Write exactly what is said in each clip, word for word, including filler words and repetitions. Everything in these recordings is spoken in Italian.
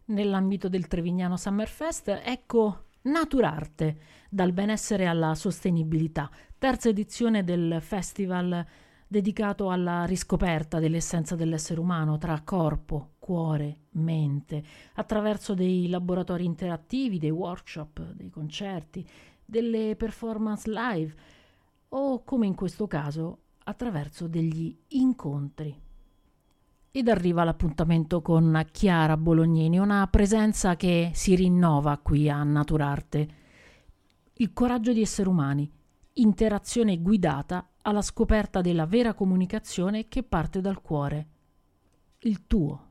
Nell'ambito del Trevignano Summerfest, ecco Naturarte, dal benessere alla sostenibilità, terza edizione del festival dedicato alla riscoperta dell'essenza dell'essere umano tra corpo, cuore, mente, attraverso dei laboratori interattivi, dei workshop, dei concerti, delle performance live o, come in questo caso, attraverso degli incontri. Ed arriva l'appuntamento con Chiara Bolognini, una presenza che si rinnova qui a Naturarte. Il coraggio di essere umani, interazione guidata alla scoperta della vera comunicazione che parte dal cuore, il tuo.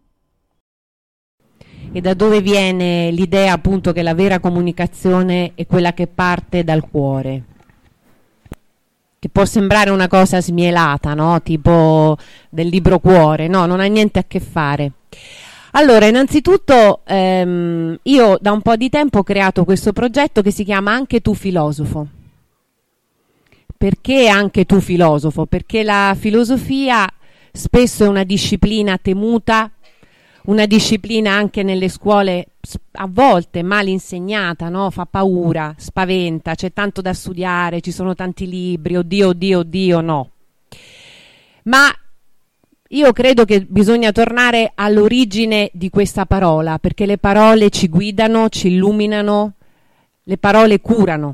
E da dove viene l'idea appunto che la vera comunicazione è quella che parte dal cuore? Che può sembrare una cosa smielata, no? Tipo del libro cuore, no, non ha niente a che fare. Allora, innanzitutto ehm, io da un po' di tempo ho creato questo progetto che si chiama Anche tu filosofo. Perché anche tu filosofo? Perché la filosofia spesso è una disciplina temuta, una disciplina anche nelle scuole a volte mal insegnata, no? Fa paura, spaventa, c'è tanto da studiare, ci sono tanti libri, oddio, oddio, oddio, no. Ma io credo che bisogna tornare all'origine di questa parola, perché le parole ci guidano, ci illuminano, le parole curano.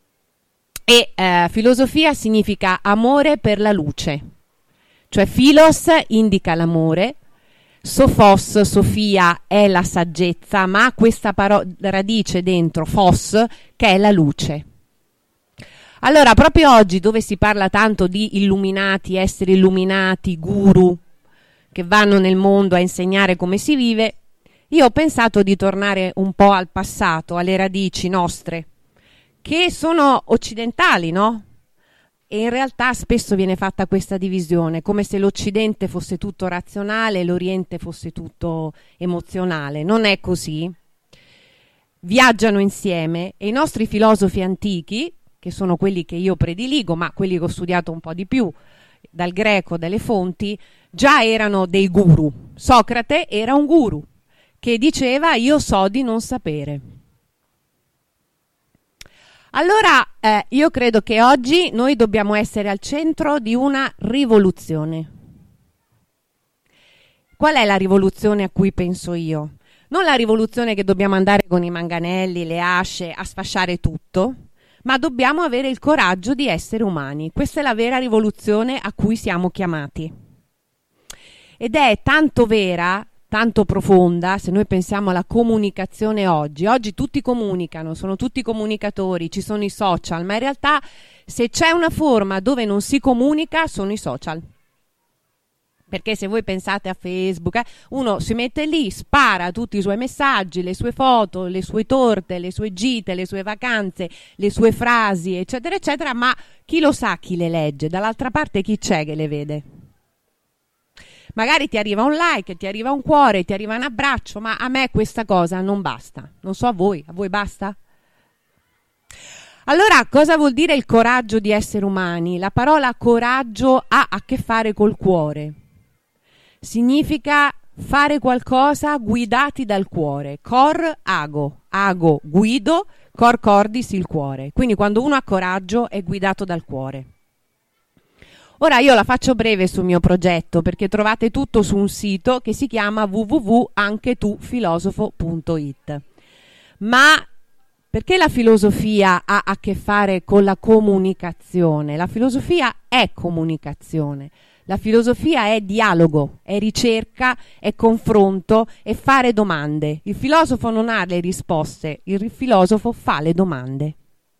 E eh, filosofia significa amore per la luce, cioè philos indica l'amore, sophos, Sofia, è la saggezza, ma ha questa paro- radice dentro, phos, che è la luce. Allora, proprio oggi, dove si parla tanto di illuminati, esseri illuminati, guru, che vanno nel mondo a insegnare come si vive, io ho pensato di tornare un po' al passato, alle radici nostre, che sono occidentali, no? E in realtà spesso viene fatta questa divisione, come se l'Occidente fosse tutto razionale e l'Oriente fosse tutto emozionale. Non è così. Viaggiano insieme e i nostri filosofi antichi, che sono quelli che io prediligo, ma quelli che ho studiato un po' di più, dal greco, dalle fonti, già erano dei guru. Socrate era un guru che diceva io so di non sapere. Allora eh, io credo che oggi noi dobbiamo essere al centro di una rivoluzione. Qual è la rivoluzione a cui penso io? Non la rivoluzione che dobbiamo andare con i manganelli, le asce a sfasciare tutto, ma dobbiamo avere il coraggio di essere umani. Questa è la vera rivoluzione a cui siamo chiamati. Ed è tanto vera, tanto profonda, se noi pensiamo alla comunicazione oggi. Oggi tutti comunicano, sono tutti comunicatori, ci sono i social, ma in realtà se c'è una forma dove non si comunica sono i social. Perché se voi pensate a Facebook, eh, uno si mette lì, spara tutti i suoi messaggi, le sue foto, le sue torte, le sue gite, le sue vacanze, le sue frasi, eccetera, eccetera, ma chi lo sa chi le legge? Dall'altra parte chi c'è che le vede? Magari ti arriva un like, ti arriva un cuore, ti arriva un abbraccio, ma a me questa cosa non basta. Non so a voi, a voi basta? Allora, cosa vuol dire il coraggio di essere umani? La parola coraggio ha a che fare col cuore. Significa fare qualcosa guidati dal cuore. Cor ago, ago guido, cor cordis il cuore. Quindi quando uno ha coraggio è guidato dal cuore. Ora io la faccio breve sul mio progetto perché trovate tutto su un sito che si chiama w w w punto anche tu filosofo punto i t. Ma perché la filosofia ha a che fare con la comunicazione? La filosofia è comunicazione. La filosofia è dialogo, è ricerca, è confronto, è fare domande. Il filosofo non ha le risposte, il filosofo fa le domande.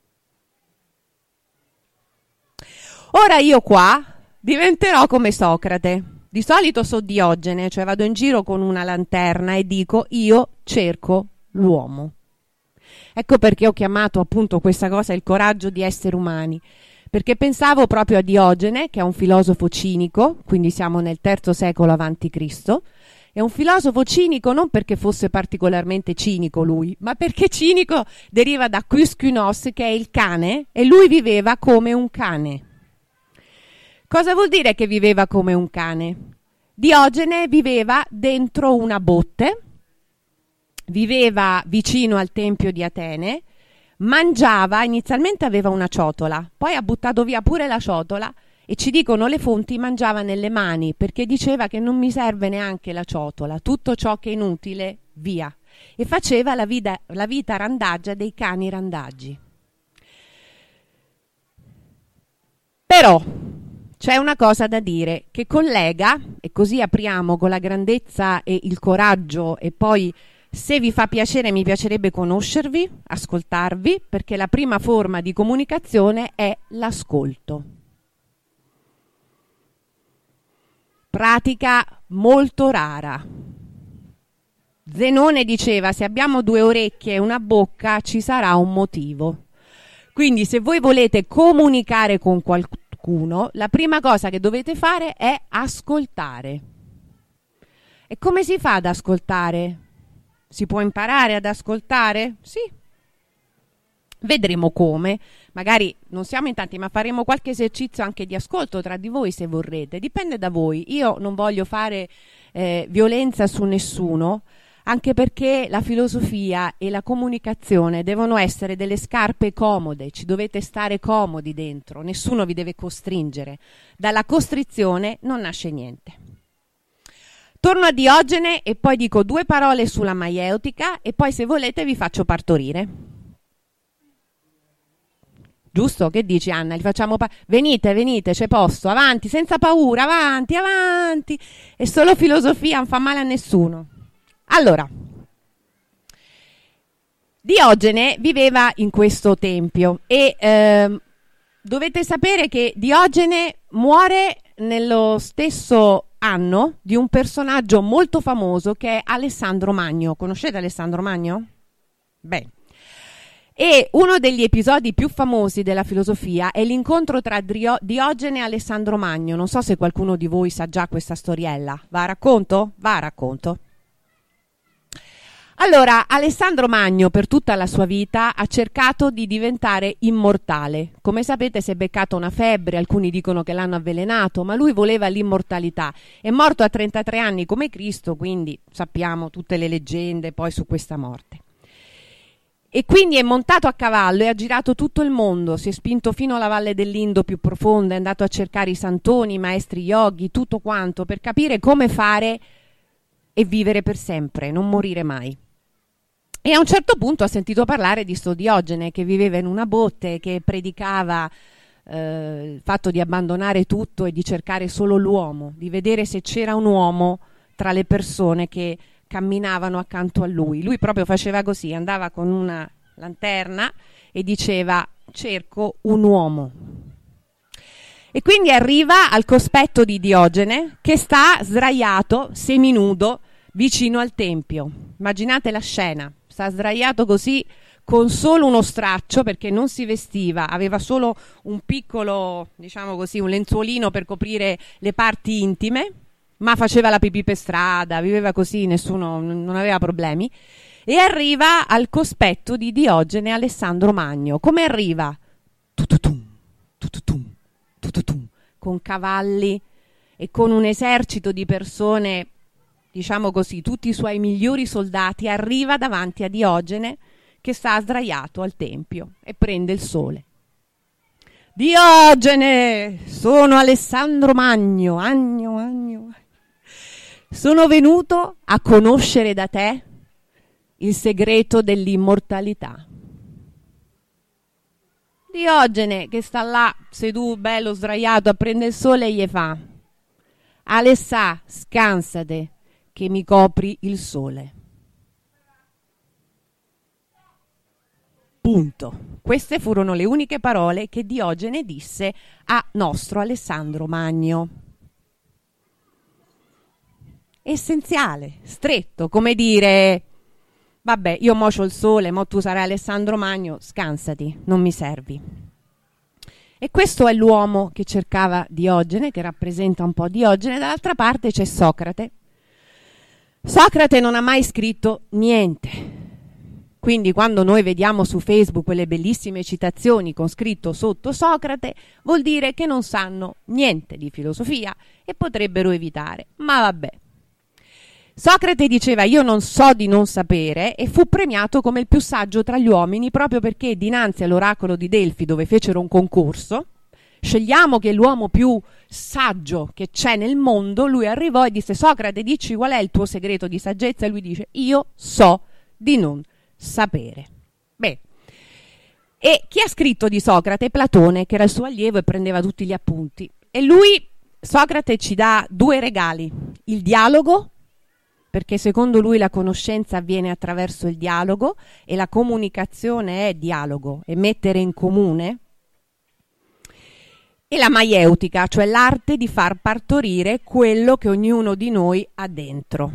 Ora io qua diventerò come Socrate. Di solito so Diogene, cioè vado in giro con una lanterna e dico io cerco l'uomo. Ecco perché ho chiamato appunto questa cosa il coraggio di essere umani. Perché pensavo proprio a Diogene, che è un filosofo cinico, quindi siamo nel terzo secolo avanti Cristo. È un filosofo cinico non perché fosse particolarmente cinico lui, ma perché cinico deriva da quisquinos, che è il cane, e lui viveva come un cane. Cosa vuol dire che viveva come un cane? Diogene viveva dentro una botte viveva vicino al tempio di Atene, mangiava, inizialmente aveva una ciotola, poi ha buttato via pure la ciotola e ci dicono le fonti mangiava nelle mani perché diceva che non mi serve neanche la ciotola, tutto ciò che è inutile via, e faceva la vita, la vita randaggia dei cani randaggi. Però c'è una cosa da dire che collega, e così apriamo con la grandezza e il coraggio, e poi se vi fa piacere mi piacerebbe conoscervi, ascoltarvi, perché la prima forma di comunicazione è l'ascolto. Pratica molto rara. Zenone diceva: se abbiamo due orecchie e una bocca ci sarà un motivo. Quindi se voi volete comunicare con qualcuno, la prima cosa che dovete fare è ascoltare. E come si fa ad ascoltare? Si può imparare ad ascoltare? Sì. Vedremo come. Magari non siamo in tanti, ma faremo qualche esercizio anche di ascolto tra di voi se vorrete. Dipende da voi. Io non voglio fare eh, violenza su nessuno, anche perché la filosofia e la comunicazione devono essere delle scarpe comode, ci dovete stare comodi dentro, nessuno vi deve costringere. Dalla costrizione non nasce niente. Torno a Diogene e poi dico due parole sulla maieutica e poi se volete vi faccio partorire. Giusto? Che dici, Anna? Li facciamo pa- venite, venite, c'è posto, avanti, senza paura, avanti, avanti. È solo filosofia, non fa male a nessuno. Allora, Diogene viveva in questo tempio e eh, dovete sapere che Diogene muore nello stesso anno di un personaggio molto famoso che è Alessandro Magno. Conoscete Alessandro Magno? Beh. E uno degli episodi più famosi della filosofia è l'incontro tra Dio- Diogene e Alessandro Magno. Non so se qualcuno di voi sa già questa storiella. Va a racconto? Va a racconto. Allora, Alessandro Magno per tutta la sua vita ha cercato di diventare immortale. Come sapete si è beccato una febbre, alcuni dicono che l'hanno avvelenato, ma lui voleva l'immortalità. È morto a trentatré anni come Cristo, quindi sappiamo tutte le leggende poi su questa morte. E quindi è montato a cavallo e ha girato tutto il mondo, si è spinto fino alla valle dell'Indo più profonda, è andato a cercare i santoni, i maestri yogi, tutto quanto, per capire come fare e vivere per sempre, non morire mai. E a un certo punto ha sentito parlare di sto Diogene che viveva in una botte, che predicava eh, il fatto di abbandonare tutto e di cercare solo l'uomo, di vedere se c'era un uomo tra le persone che camminavano accanto a lui. Lui proprio faceva così, andava con una lanterna e diceva: cerco un uomo. E quindi arriva al cospetto di Diogene che sta sdraiato, seminudo, vicino al tempio. Immaginate la scena, sta sdraiato così con solo uno straccio perché non si vestiva, aveva solo un piccolo, diciamo così, un lenzuolino per coprire le parti intime, ma faceva la pipì per strada, viveva così, nessuno, non aveva problemi. E arriva al cospetto di Diogene Alessandro Magno. Come arriva? Tututum, tututum, tututum, con cavalli e con un esercito di persone, diciamo così, tutti i suoi migliori soldati, arriva davanti a Diogene che sta sdraiato al tempio e prende il sole. Diogene, sono Alessandro Magno, agno, agno. Sono venuto a conoscere da te il segreto dell'immortalità. Diogene, che sta là seduto, bello sdraiato a prendere il sole, gli fa: Alessà, scansate, che mi copri il sole. Punto. Queste furono le uniche parole che Diogene disse a nostro Alessandro Magno. Essenziale, stretto, come dire: vabbè, io mo c'ho il sole, mo tu sarai Alessandro Magno, scansati, non mi servi. E questo è l'uomo che cercava Diogene, che rappresenta un po' Diogene. Dall'altra parte c'è Socrate. Socrate non ha mai scritto niente. Quindi quando noi vediamo su Facebook quelle bellissime citazioni con scritto sotto Socrate, vuol dire che non sanno niente di filosofia e potrebbero evitare. Ma vabbè. Socrate diceva io non so di non sapere e fu premiato come il più saggio tra gli uomini proprio perché dinanzi all'oracolo di Delfi, dove fecero un concorso, scegliamo che è l'uomo più saggio che c'è nel mondo, lui arrivò e disse: Socrate, dici qual è il tuo segreto di saggezza? E lui dice: io so di non sapere. Beh, e chi ha scritto di Socrate? Platone, che era il suo allievo e prendeva tutti gli appunti. E lui, Socrate, ci dà due regali: il dialogo, perché secondo lui la conoscenza avviene attraverso il dialogo e la comunicazione è dialogo, è mettere in comune, e la maieutica, cioè l'arte di far partorire quello che ognuno di noi ha dentro.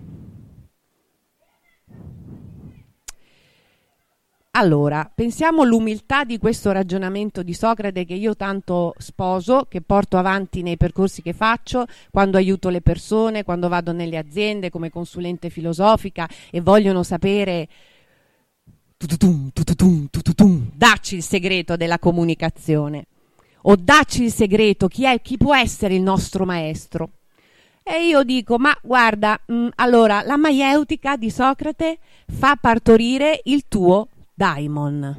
Allora, pensiamo all'umiltà di questo ragionamento di Socrate che io tanto sposo, che porto avanti nei percorsi che faccio, quando aiuto le persone, quando vado nelle aziende come consulente filosofica e vogliono sapere tututum, tututum, tututum, dacci il segreto della comunicazione o dacci il segreto, chi, è, chi può essere il nostro maestro? E io dico, ma guarda, mh, allora la maieutica di Socrate fa partorire il tuo daimon.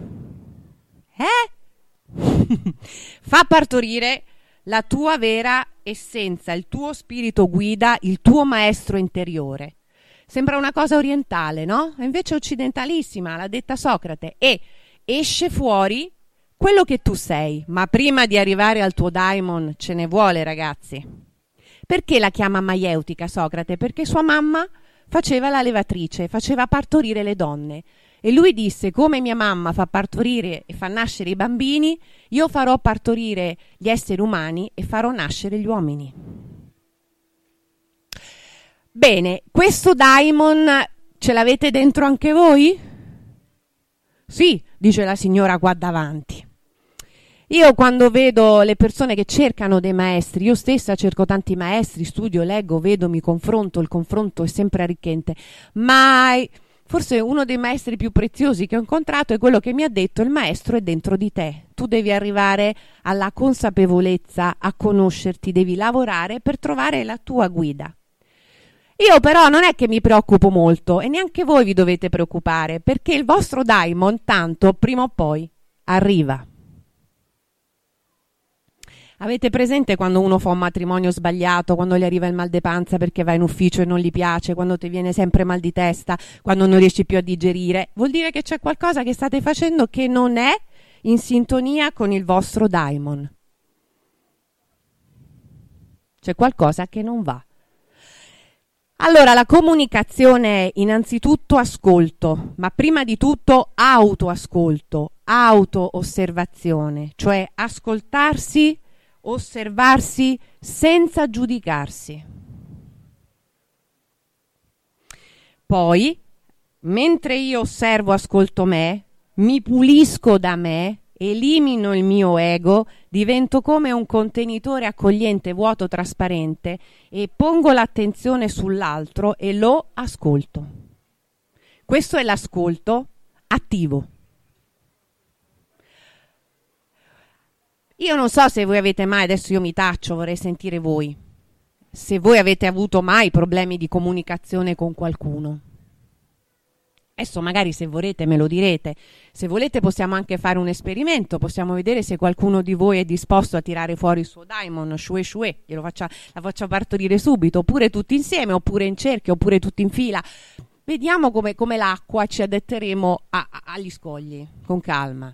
Eh? Fa partorire la tua vera essenza, il tuo spirito guida, il tuo maestro interiore. Sembra una cosa orientale, no? E invece è occidentalissima, l'ha detta Socrate. E esce fuori quello che tu sei, ma prima di arrivare al tuo daimon ce ne vuole, ragazzi. Perché la chiama maieutica Socrate? Perché sua mamma faceva la levatrice, faceva partorire le donne. E lui disse: come mia mamma fa partorire e fa nascere i bambini, io farò partorire gli esseri umani e farò nascere gli uomini. Bene, questo daimon ce l'avete dentro anche voi? Sì, dice la signora qua davanti. Io quando vedo le persone che cercano dei maestri, io stessa cerco tanti maestri, studio, leggo, vedo, mi confronto, il confronto è sempre arricchente, ma forse uno dei maestri più preziosi che ho incontrato è quello che mi ha detto: il maestro è dentro di te, tu devi arrivare alla consapevolezza, a conoscerti, devi lavorare per trovare la tua guida. Io però non è che mi preoccupo molto e neanche voi vi dovete preoccupare, perché il vostro daimon tanto prima o poi arriva. Avete presente quando uno fa un matrimonio sbagliato, quando gli arriva il mal di panza perché va in ufficio e non gli piace, quando ti viene sempre mal di testa, quando non riesci più a digerire? Vuol dire che c'è qualcosa che state facendo che non è in sintonia con il vostro daimon. C'è qualcosa che non va. Allora, la comunicazione è innanzitutto ascolto, ma prima di tutto autoascolto, auto-osservazione, cioè ascoltarsi, osservarsi senza giudicarsi. Poi, mentre io osservo, ascolto me, mi pulisco da me, elimino il mio ego, divento come un contenitore accogliente, vuoto, trasparente e pongo l'attenzione sull'altro e lo ascolto. Questo è l'ascolto attivo. Io non so se voi avete mai, adesso io mi taccio, vorrei sentire voi, se voi avete avuto mai problemi di comunicazione con qualcuno. Adesso magari se volete me lo direte, se volete possiamo anche fare un esperimento, possiamo vedere se qualcuno di voi è disposto a tirare fuori il suo daimon, shue shue, glielo faccia, la faccio partorire subito, oppure tutti insieme, oppure in cerchio, oppure tutti in fila. Vediamo come, come l'acqua, ci adatteremo a, a, agli scogli, con calma.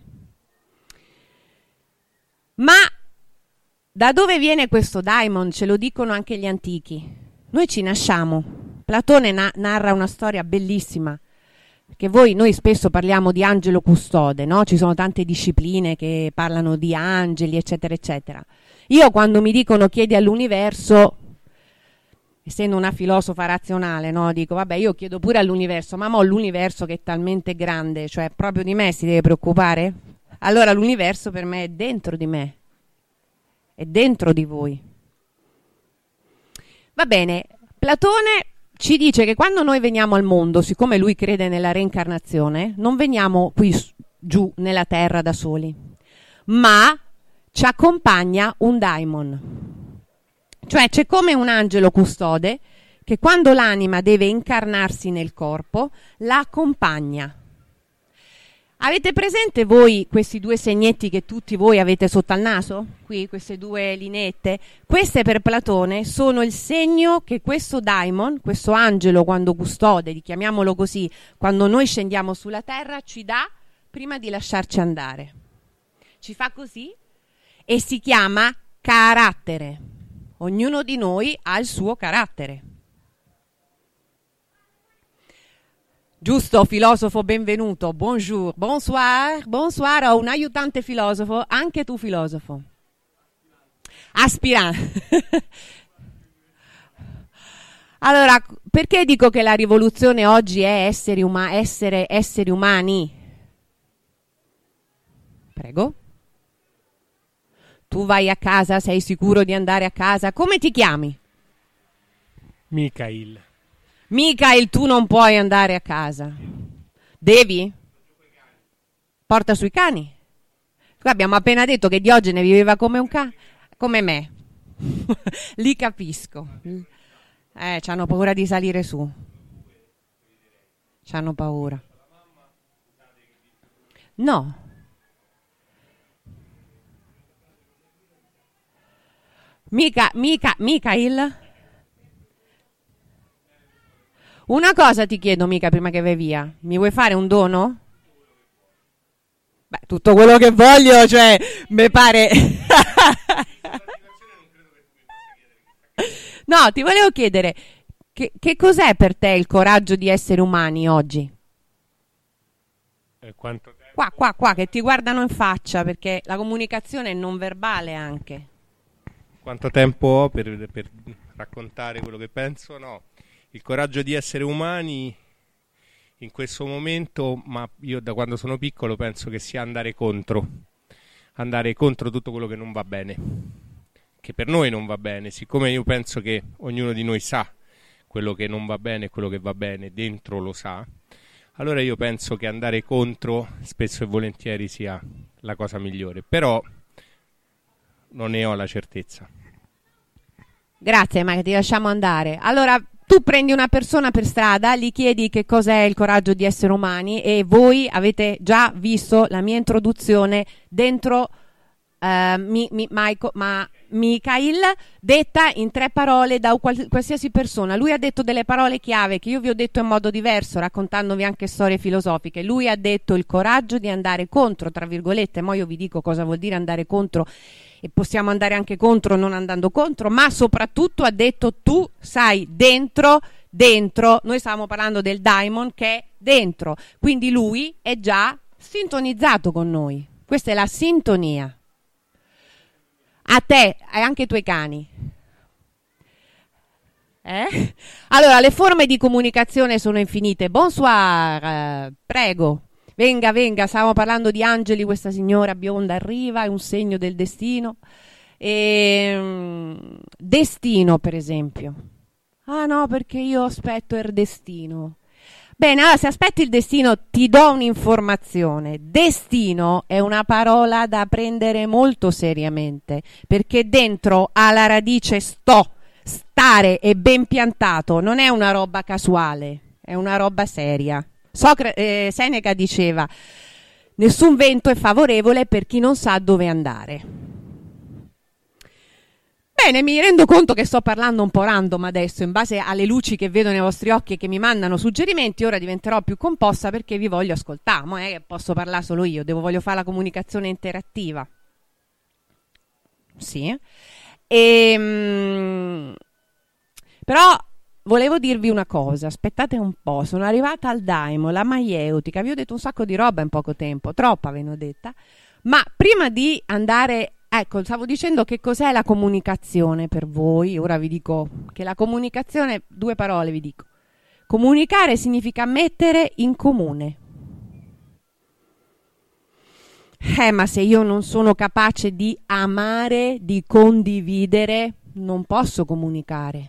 Ma da dove viene questo daimon? Ce lo dicono anche gli antichi. Noi ci nasciamo. Platone na- narra una storia bellissima, che voi, noi spesso parliamo di angelo custode, no? Ci sono tante discipline che parlano di angeli, eccetera, eccetera. Io quando mi dicono chiedi all'universo, essendo una filosofa razionale, no? Dico, vabbè, io chiedo pure all'universo, ma mo l'universo che è talmente grande, cioè proprio di me si deve preoccupare? Allora l'universo per me è dentro di me, è dentro di voi. Va bene, Platone ci dice che quando noi veniamo al mondo, siccome lui crede nella reincarnazione, non veniamo qui giù nella terra da soli, ma ci accompagna un daimon. Cioè c'è come un angelo custode che quando l'anima deve incarnarsi nel corpo, la accompagna. Avete presente voi questi due segnetti che tutti voi avete sotto al naso? Qui, queste due lineette? Queste per Platone sono il segno che questo daimon, questo angelo quando custode, chiamiamolo così, quando noi scendiamo sulla terra, ci dà prima di lasciarci andare. Ci fa così e si chiama carattere. Ognuno di noi ha il suo carattere. Giusto, filosofo, benvenuto. Bonjour, bonsoir, bonsoir. Ho un aiutante filosofo, anche tu filosofo. Aspirante. Allora, perché dico che la rivoluzione oggi è esseri, uma- essere esseri umani? Prego. Tu vai a casa, sei sicuro di andare a casa? Come ti chiami? Michael. Michael, tu non puoi andare a casa. Devi? Porta sui cani. Qua abbiamo appena detto che Diogene viveva come un cane, come me. Li capisco. Eh, c'hanno paura di salire su. C'hanno paura. No. Mica, mica, Michael? Una cosa ti chiedo, mica, prima che vai via. Mi vuoi fare un dono? Beh, tutto quello che voglio, cioè, mi pare... No, ti volevo chiedere, che, che cos'è per te il coraggio di essere umani oggi? Eh, quanto tempo? Qua, qua, qua, che ti guardano in faccia, perché la comunicazione è non verbale anche. Quanto tempo ho per, per raccontare quello che penso? No. Il coraggio di essere umani in questo momento, ma io da quando sono piccolo penso che sia andare contro, andare contro tutto quello che non va bene, che per noi non va bene. Siccome io penso che ognuno di noi sa quello che non va bene e quello che va bene, dentro lo sa, allora io penso che andare contro spesso e volentieri sia la cosa migliore, però non ne ho la certezza. Grazie, ma ti lasciamo andare. Allora, tu prendi una persona per strada, gli chiedi che cos'è il coraggio di essere umani e voi avete già visto la mia introduzione dentro uh, mi, mi, Michael, ma Michael, detta in tre parole da qual- qualsiasi persona. Lui ha detto delle parole chiave che io vi ho detto in modo diverso, raccontandovi anche storie filosofiche. Lui ha detto il coraggio di andare contro, tra virgolette, ma io vi dico cosa vuol dire andare contro, e possiamo andare anche contro non andando contro, ma soprattutto ha detto tu sai dentro, dentro, noi stavamo parlando del daimon che è dentro, quindi lui è già sintonizzato con noi. Questa è la sintonia. A te e anche ai tuoi cani. Eh? Allora, le forme di comunicazione sono infinite. Bonsoir, eh, prego. Venga, venga, stavamo parlando di angeli, questa signora bionda arriva, è un segno del destino. E, destino, per esempio. Ah no, perché io aspetto il destino. Bene, allora se aspetti il destino ti do un'informazione. Destino è una parola da prendere molto seriamente, perché dentro ha la radice sto, stare e ben piantato, non è una roba casuale, è una roba seria. Socra- eh, Seneca diceva: nessun vento è favorevole per chi non sa dove andare. Bene, mi rendo conto che sto parlando un po' random adesso, in base alle luci che vedo nei vostri occhi e che mi mandano suggerimenti. Ora diventerò più composta perché vi voglio ascoltare, ma è che posso parlare solo io, devo voglio fare la comunicazione interattiva. Sì. E, mh, però volevo dirvi una cosa, aspettate un po', sono arrivata al daimo, la maieutica, vi ho detto un sacco di roba in poco tempo, troppa ve ne ho detta, ma prima di andare, ecco, stavo dicendo che cos'è la comunicazione per voi, ora vi dico che la comunicazione, due parole vi dico, comunicare significa mettere in comune. Eh, ma se io non sono capace di amare, di condividere, non posso comunicare.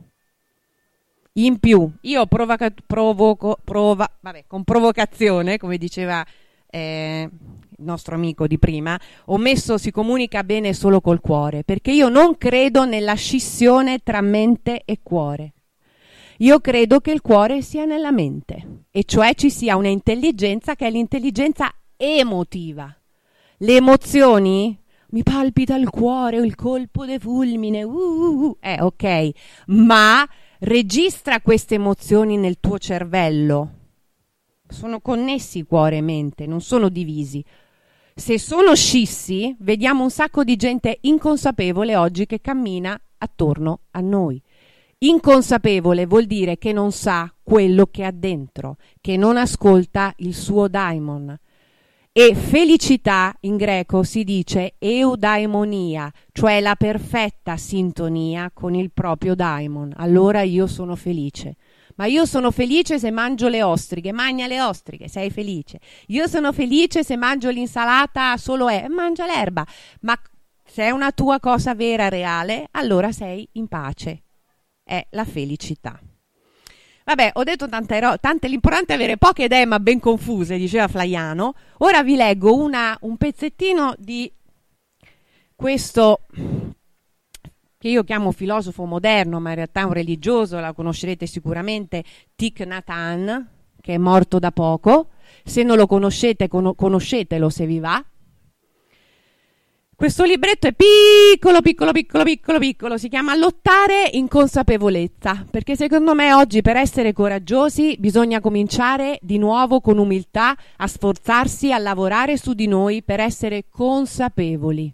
In più, io provoca, provoco, prova, vabbè, con provocazione, come diceva eh, il nostro amico di prima, ho messo si comunica bene solo col cuore, perché io non credo nella scissione tra mente e cuore. Io credo che il cuore sia nella mente, e cioè ci sia una intelligenza che è l'intelligenza emotiva. Le emozioni, mi palpita il cuore, il colpo de fulmine, uh, uh, uh. eh ok, ma registra queste emozioni nel tuo cervello. Sono connessi cuore e mente, non sono divisi. Se sono scissi, vediamo un sacco di gente inconsapevole oggi che cammina attorno a noi. Inconsapevole vuol dire che non sa quello che ha dentro, che non ascolta il suo daimon. E felicità in greco si dice eudaimonia, cioè la perfetta sintonia con il proprio daimon. Allora io sono felice. Ma io sono felice se mangio le ostriche, mangia le ostriche, sei felice. Io sono felice se mangio l'insalata solo e mangia l'erba. Ma se è una tua cosa vera, reale, allora sei in pace. È la felicità. Vabbè, ho detto tante, ro- tante l'importante è avere poche idee ma ben confuse, diceva Flaiano. Ora vi leggo una, un pezzettino di questo che io chiamo filosofo moderno, ma in realtà è un religioso, la conoscerete sicuramente, Thich Nhat Hanh, che è morto da poco. Se non lo conoscete, con- conoscetelo se vi va. Questo libretto è piccolo, piccolo, piccolo, piccolo, piccolo, si chiama Lottare in consapevolezza, perché secondo me oggi per essere coraggiosi bisogna cominciare di nuovo con umiltà a sforzarsi, a lavorare su di noi per essere consapevoli.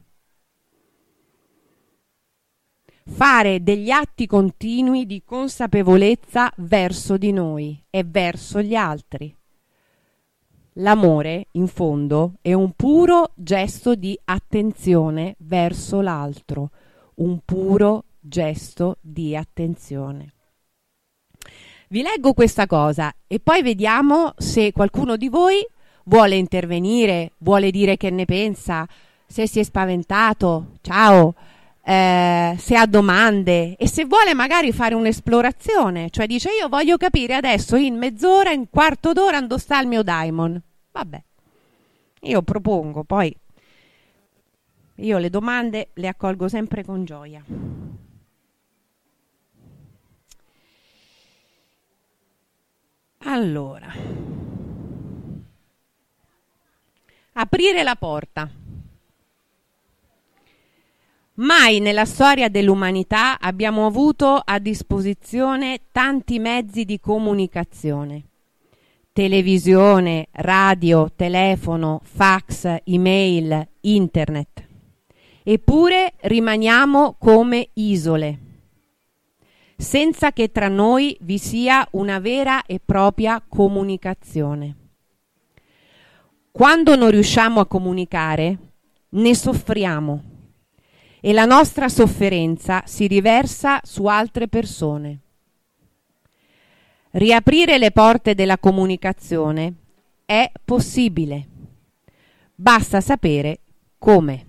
Fare degli atti continui di consapevolezza verso di noi e verso gli altri. L'amore, in fondo, è un puro gesto di attenzione verso l'altro, un puro gesto di attenzione. Vi leggo questa cosa e poi vediamo se qualcuno di voi vuole intervenire, vuole dire che ne pensa, se si è spaventato, ciao, eh, se ha domande e se vuole magari fare un'esplorazione, cioè dice io voglio capire adesso in mezz'ora, in quarto d'ora dove sta il mio daimon. Vabbè, io propongo, poi io le domande le accolgo sempre con gioia. Allora, aprire la porta. Mai nella storia dell'umanità abbiamo avuto a disposizione tanti mezzi di comunicazione. Televisione, radio, telefono, fax, email, internet. Eppure rimaniamo come isole, senza che tra noi vi sia una vera e propria comunicazione. Quando non riusciamo a comunicare, ne soffriamo e la nostra sofferenza si riversa su altre persone. Riaprire le porte della comunicazione è possibile. Basta sapere come.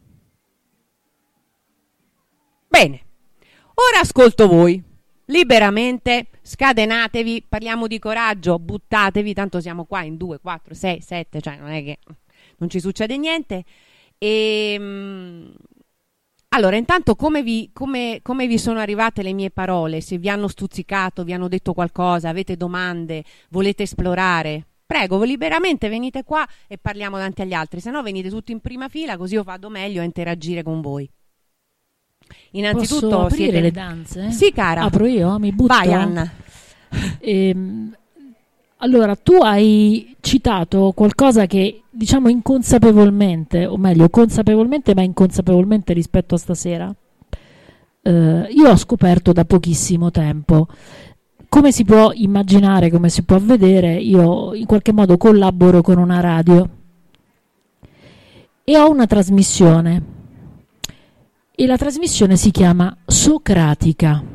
Bene, ora ascolto voi. Liberamente, scatenatevi, parliamo di coraggio, buttatevi, tanto siamo qua in due, quattro, sei, sette, cioè non è che non ci succede niente. E... Allora, intanto come vi, come, come vi sono arrivate le mie parole? Se vi hanno stuzzicato, vi hanno detto qualcosa, avete domande, volete esplorare? Prego, liberamente venite qua e parliamo davanti agli altri, se no venite tutti in prima fila così io vado meglio a interagire con voi. Innanzitutto posso aprire siete... le danze? Sì, cara. Apro io? Mi butto? Vai, Anna. Ehm, allora, tu hai citato qualcosa che, diciamo, inconsapevolmente, o meglio, consapevolmente ma inconsapevolmente rispetto a stasera, eh, io ho scoperto da pochissimo tempo. Come si può immaginare, come si può vedere, io in qualche modo collaboro con una radio e ho una trasmissione. E la trasmissione si chiama Socratica.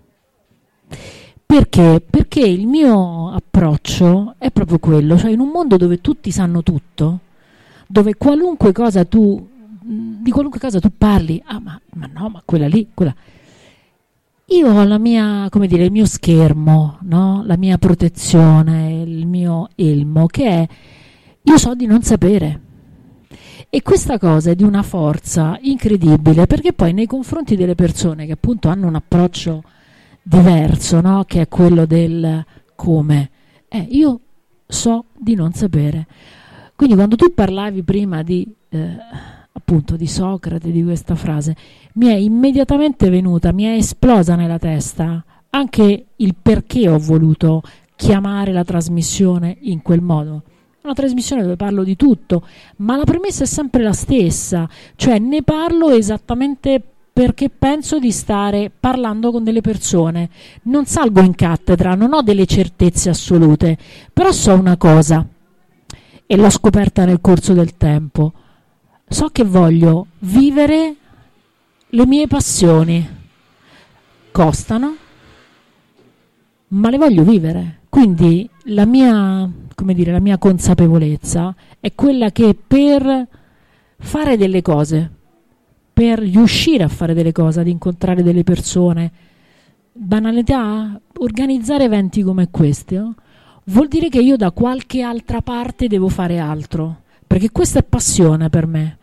Perché? Perché il mio approccio è proprio quello, cioè in un mondo dove tutti sanno tutto, dove qualunque cosa tu, di qualunque cosa tu parli, ah ma, ma no, ma quella lì, quella... Io ho la mia, come dire, il mio schermo, no? La mia protezione, il mio elmo, che è, io so di non sapere. E questa cosa è di una forza incredibile, perché poi nei confronti delle persone che appunto hanno un approccio diverso, no? Che è quello del come. Eh, io so di non sapere. Quindi quando tu parlavi prima di eh, appunto di Socrate, di questa frase, mi è immediatamente venuta, mi è esplosa nella testa anche il perché ho voluto chiamare la trasmissione in quel modo. Una trasmissione dove parlo di tutto, ma la premessa è sempre la stessa, cioè ne parlo esattamente perché penso di stare parlando con delle persone. Non salgo in cattedra, non ho delle certezze assolute, però so una cosa e l'ho scoperta nel corso del tempo. So che voglio vivere le mie passioni. Costano, ma le voglio vivere. Quindi la mia, come dire, la mia consapevolezza è quella che per fare delle cose, per riuscire a fare delle cose, ad incontrare delle persone, banalità, organizzare eventi come questi, no? Vuol dire che io da qualche altra parte devo fare altro, perché questa è passione per me.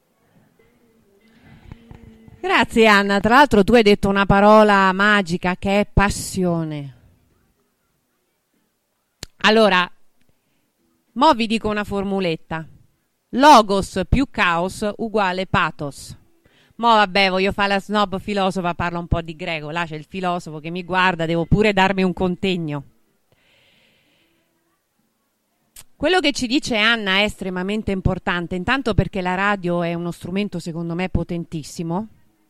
Grazie Anna, tra l'altro tu hai detto una parola magica che è passione. Allora, mo vi dico una formuletta. Logos più caos uguale pathos. Mo vabbè, voglio fare la snob filosofa, parlo un po' di greco, là c'è il filosofo che mi guarda, devo pure darmi un contegno. Quello che ci dice Anna è estremamente importante, intanto perché la radio è uno strumento secondo me potentissimo.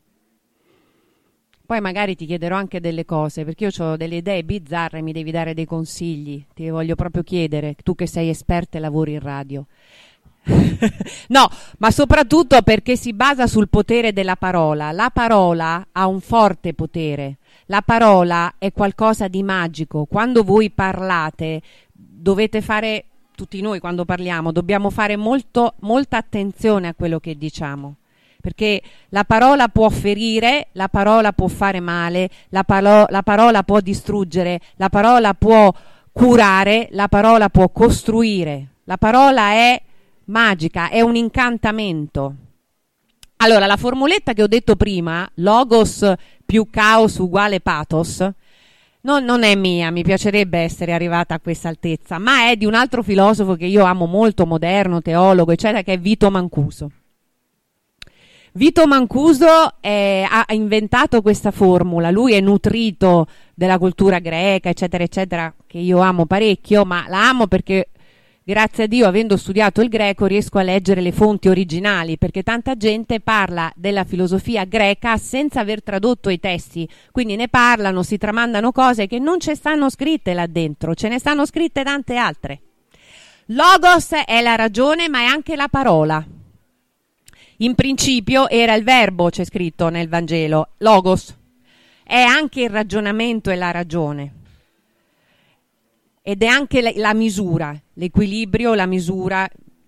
Poi magari ti chiederò anche delle cose, perché io ho delle idee bizzarre, mi devi dare dei consigli, ti voglio proprio chiedere, tu che sei esperta e lavori in radio. No, ma soprattutto perché si basa sul potere della parola. La parola ha un forte potere, la parola è qualcosa di magico. Quando voi parlate dovete fare, tutti noi quando parliamo, dobbiamo fare molto, molta attenzione a quello che diciamo. Perché la parola può ferire, la parola può fare male, la, palo- la parola può distruggere, la parola può curare, la parola può costruire. La parola è magica, è un incantamento. Allora, la formuletta che ho detto prima, logos più caos uguale pathos, non, non è mia, mi piacerebbe essere arrivata a questa altezza, ma è di un altro filosofo che io amo molto, moderno, teologo, eccetera, che è Vito Mancuso. Vito Mancuso è, ha inventato questa formula, lui è nutrito della cultura greca, eccetera, eccetera, che io amo parecchio, ma la amo perché, grazie a Dio, avendo studiato il greco, riesco a leggere le fonti originali, perché tanta gente parla della filosofia greca senza aver tradotto i testi, quindi ne parlano, si tramandano cose che non ci stanno scritte là dentro, ce ne stanno scritte tante altre. Logos è la ragione, ma è anche la parola. In principio era il verbo, c'è scritto nel Vangelo, logos, è anche il ragionamento e la ragione. Ed è anche la, la misura, l'equilibrio, la misura.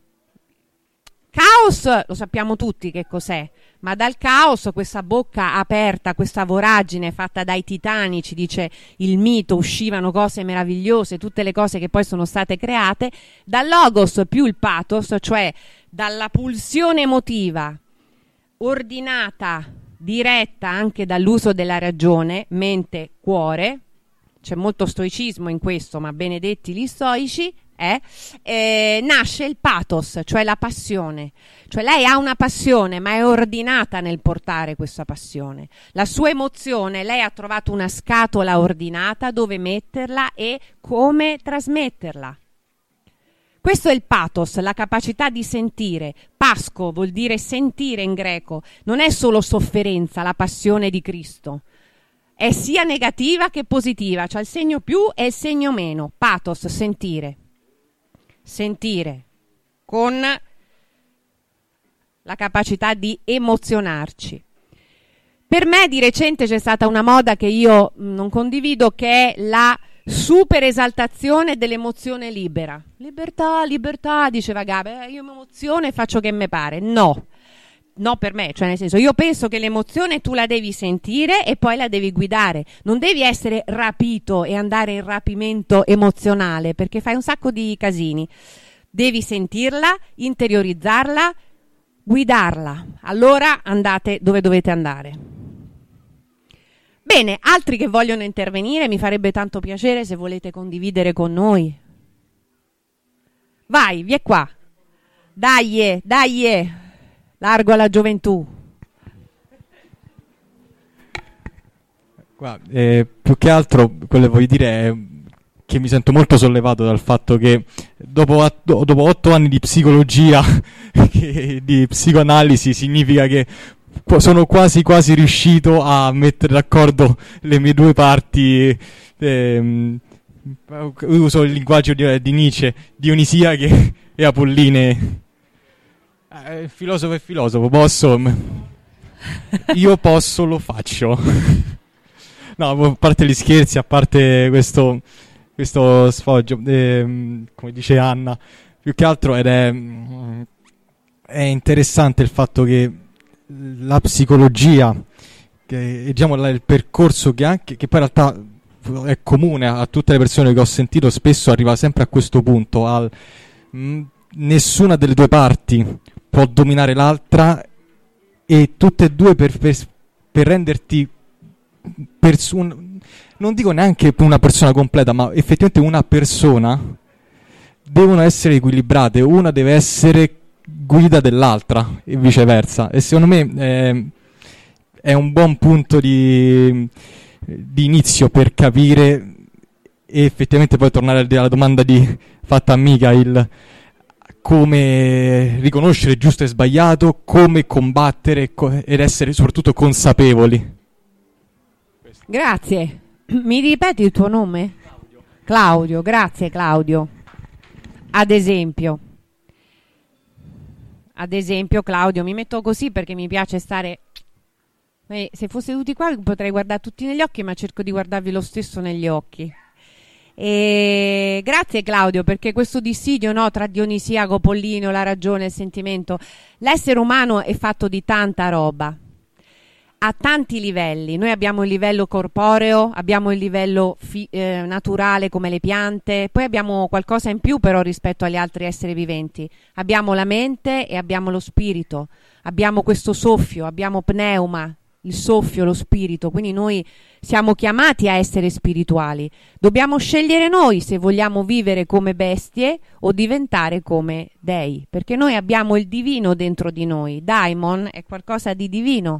Caos lo sappiamo tutti che cos'è, ma dal caos, questa bocca aperta, questa voragine fatta dai titani, ci dice il mito, uscivano cose meravigliose, tutte le cose che poi sono state create, dal logos più il pathos, cioè dalla pulsione emotiva, ordinata, diretta anche dall'uso della ragione, mente, cuore. C'è molto stoicismo in questo, ma benedetti gli stoici, eh? Eh, nasce il pathos, cioè la passione. Cioè lei ha una passione, ma è ordinata nel portare questa passione. La sua emozione, lei ha trovato una scatola ordinata dove metterla e come trasmetterla. Questo è il pathos, la capacità di sentire. Pasco vuol dire sentire in greco, non è solo sofferenza, la passione di Cristo. È sia negativa che positiva, cioè il segno più e il segno meno. Pathos, sentire. Sentire con la capacità di emozionarci. Per me di recente c'è stata una moda che io non condivido, che è la super esaltazione dell'emozione libera. Libertà, libertà, diceva Gabe, eh, io mi emoziono e faccio che me pare. No. No, per me, cioè nel senso, io penso che l'emozione tu la devi sentire e poi la devi guidare, non devi essere rapito e andare in rapimento emozionale, perché fai un sacco di casini. Devi sentirla, interiorizzarla, guidarla. Allora andate dove dovete andare. Bene, altri che vogliono intervenire, mi farebbe tanto piacere se volete condividere con noi. Vai, vieni qua. Dai, dai, largo alla gioventù. Guarda, eh, più che altro quello che voglio dire è che mi sento molto sollevato dal fatto che dopo, atto, dopo otto anni di psicologia, che, di psicoanalisi, significa che sono quasi quasi riuscito a mettere d'accordo le mie due parti. Ehm, uso il linguaggio di, di Nietzsche, Dionisiache e Apolline. Eh, filosofo e filosofo, posso? Io posso, lo faccio. No, a parte gli scherzi, a parte questo, questo sfoggio, ehm, come dice Anna, più che altro ed è, è interessante il fatto che la psicologia, che, diciamo il percorso che anche che poi in realtà è comune a, a tutte le persone che ho sentito, spesso arriva sempre a questo punto, al, mh, nessuna delle due parti può dominare l'altra e tutte e due per, per, per renderti Perso- non dico neanche una persona completa, ma effettivamente una persona, devono essere equilibrate, una deve essere guida dell'altra e viceversa, e secondo me eh, è un buon punto di, di inizio per capire e effettivamente poi tornare alla domanda di, fatta a Mica, il come riconoscere giusto e sbagliato, come combattere co- ed essere soprattutto consapevoli. Grazie. Mi ripeti il tuo nome? Claudio. Claudio, grazie Claudio. Ad esempio, ad esempio Claudio, mi metto così perché mi piace stare... Eh, se foste tutti qua potrei guardare tutti negli occhi, ma cerco di guardarvi lo stesso negli occhi. E grazie Claudio, perché questo dissidio, no, tra Dionisiaco, Pollino, la ragione e il sentimento, l'essere umano è fatto di tanta roba, a tanti livelli. Noi abbiamo il livello corporeo, abbiamo il livello fi- eh, naturale come le piante, poi abbiamo qualcosa in più però rispetto agli altri esseri viventi. Abbiamo la mente e abbiamo lo spirito, abbiamo questo soffio, abbiamo pneuma, il soffio, lo spirito, quindi noi siamo chiamati a essere spirituali. Dobbiamo scegliere noi se vogliamo vivere come bestie o diventare come dei, perché noi abbiamo il divino dentro di noi. Daimon è qualcosa di divino.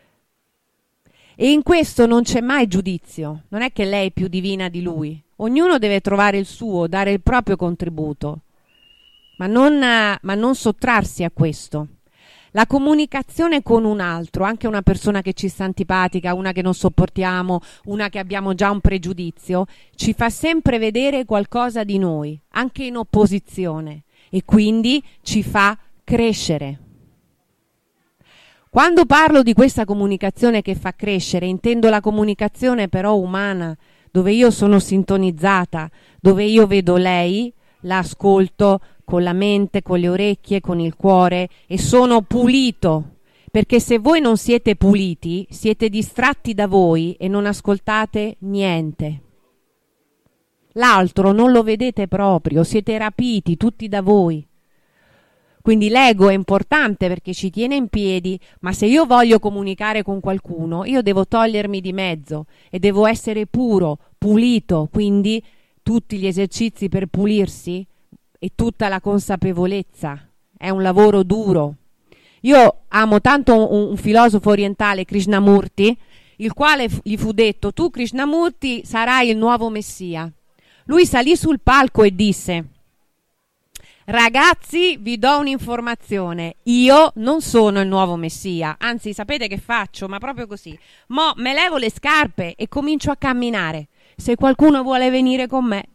E in questo non c'è mai giudizio, non è che lei è più divina di lui, ognuno deve trovare il suo, dare il proprio contributo, ma non, ma non sottrarsi a questo. La comunicazione con un altro, anche una persona che ci sta antipatica, una che non sopportiamo, una che abbiamo già un pregiudizio, ci fa sempre vedere qualcosa di noi, anche in opposizione, e quindi ci fa crescere. Quando parlo di questa comunicazione che fa crescere, intendo la comunicazione però umana, dove io sono sintonizzata, dove io vedo lei, la ascolto con la mente, con le orecchie, con il cuore e sono pulito, perché se voi non siete puliti, siete distratti da voi e non ascoltate niente. L'altro non lo vedete proprio, siete rapiti tutti da voi. Quindi l'ego è importante perché ci tiene in piedi, ma se io voglio comunicare con qualcuno, io devo togliermi di mezzo e devo essere puro, pulito, quindi tutti gli esercizi per pulirsi e tutta la consapevolezza. È un lavoro duro. Io amo tanto un, un filosofo orientale, Krishnamurti, il quale f- gli fu detto: tu Krishnamurti sarai il nuovo messia. Lui salì sul palco e disse: ragazzi, vi do un'informazione, io non sono il nuovo messia, anzi sapete che faccio? Ma proprio così, mo me levo le scarpe e comincio a camminare, se qualcuno vuole venire con me.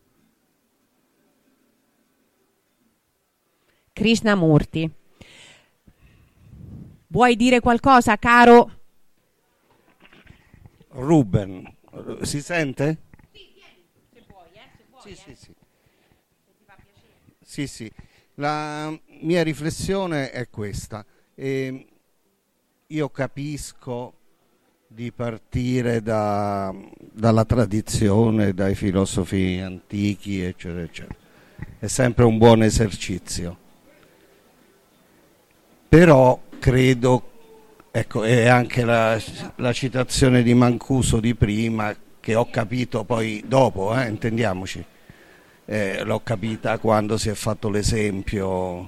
Krishnamurti. Vuoi dire qualcosa, caro? Ruben, si sente? Sì, vieni, se puoi, eh, se puoi, sì, eh. sì, sì. Sì, sì. La mia riflessione è questa. Eh, io capisco di partire da, dalla tradizione, dai filosofi antichi, eccetera, eccetera. È sempre un buon esercizio. Però credo ecco, e anche la, la citazione di Mancuso di prima, che ho capito poi dopo, eh, intendiamoci, eh, l'ho capita quando si è fatto l'esempio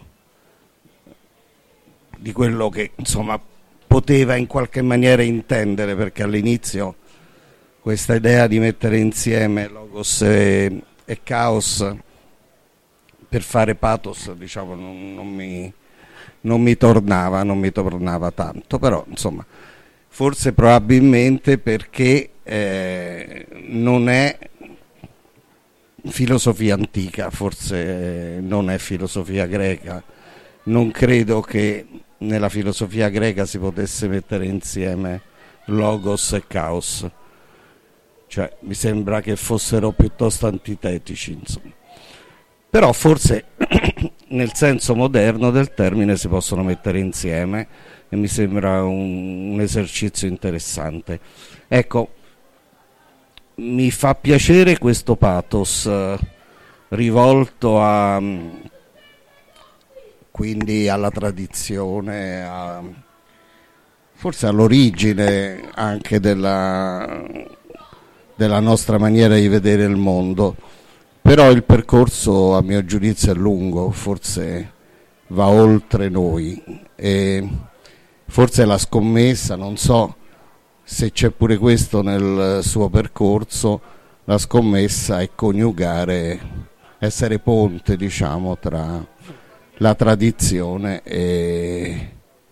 di quello che insomma poteva in qualche maniera intendere, perché all'inizio questa idea di mettere insieme logos e, e caos per fare pathos, diciamo, non, non, mi, non mi tornava, non mi tornava tanto, però insomma, forse probabilmente perché eh, non è filosofia antica, forse non è filosofia greca, non credo che nella filosofia greca si potesse mettere insieme logos e caos, cioè mi sembra che fossero piuttosto antitetici, insomma. Però forse nel senso moderno del termine si possono mettere insieme e mi sembra un, un esercizio interessante. Ecco, mi fa piacere questo pathos eh, rivolto a, quindi alla tradizione, a, forse all'origine anche della, della nostra maniera di vedere il mondo. Però il percorso a mio giudizio è lungo, forse va oltre noi e forse la scommessa, non so se c'è pure questo nel suo percorso, la scommessa è coniugare, essere ponte, diciamo, tra la tradizione e,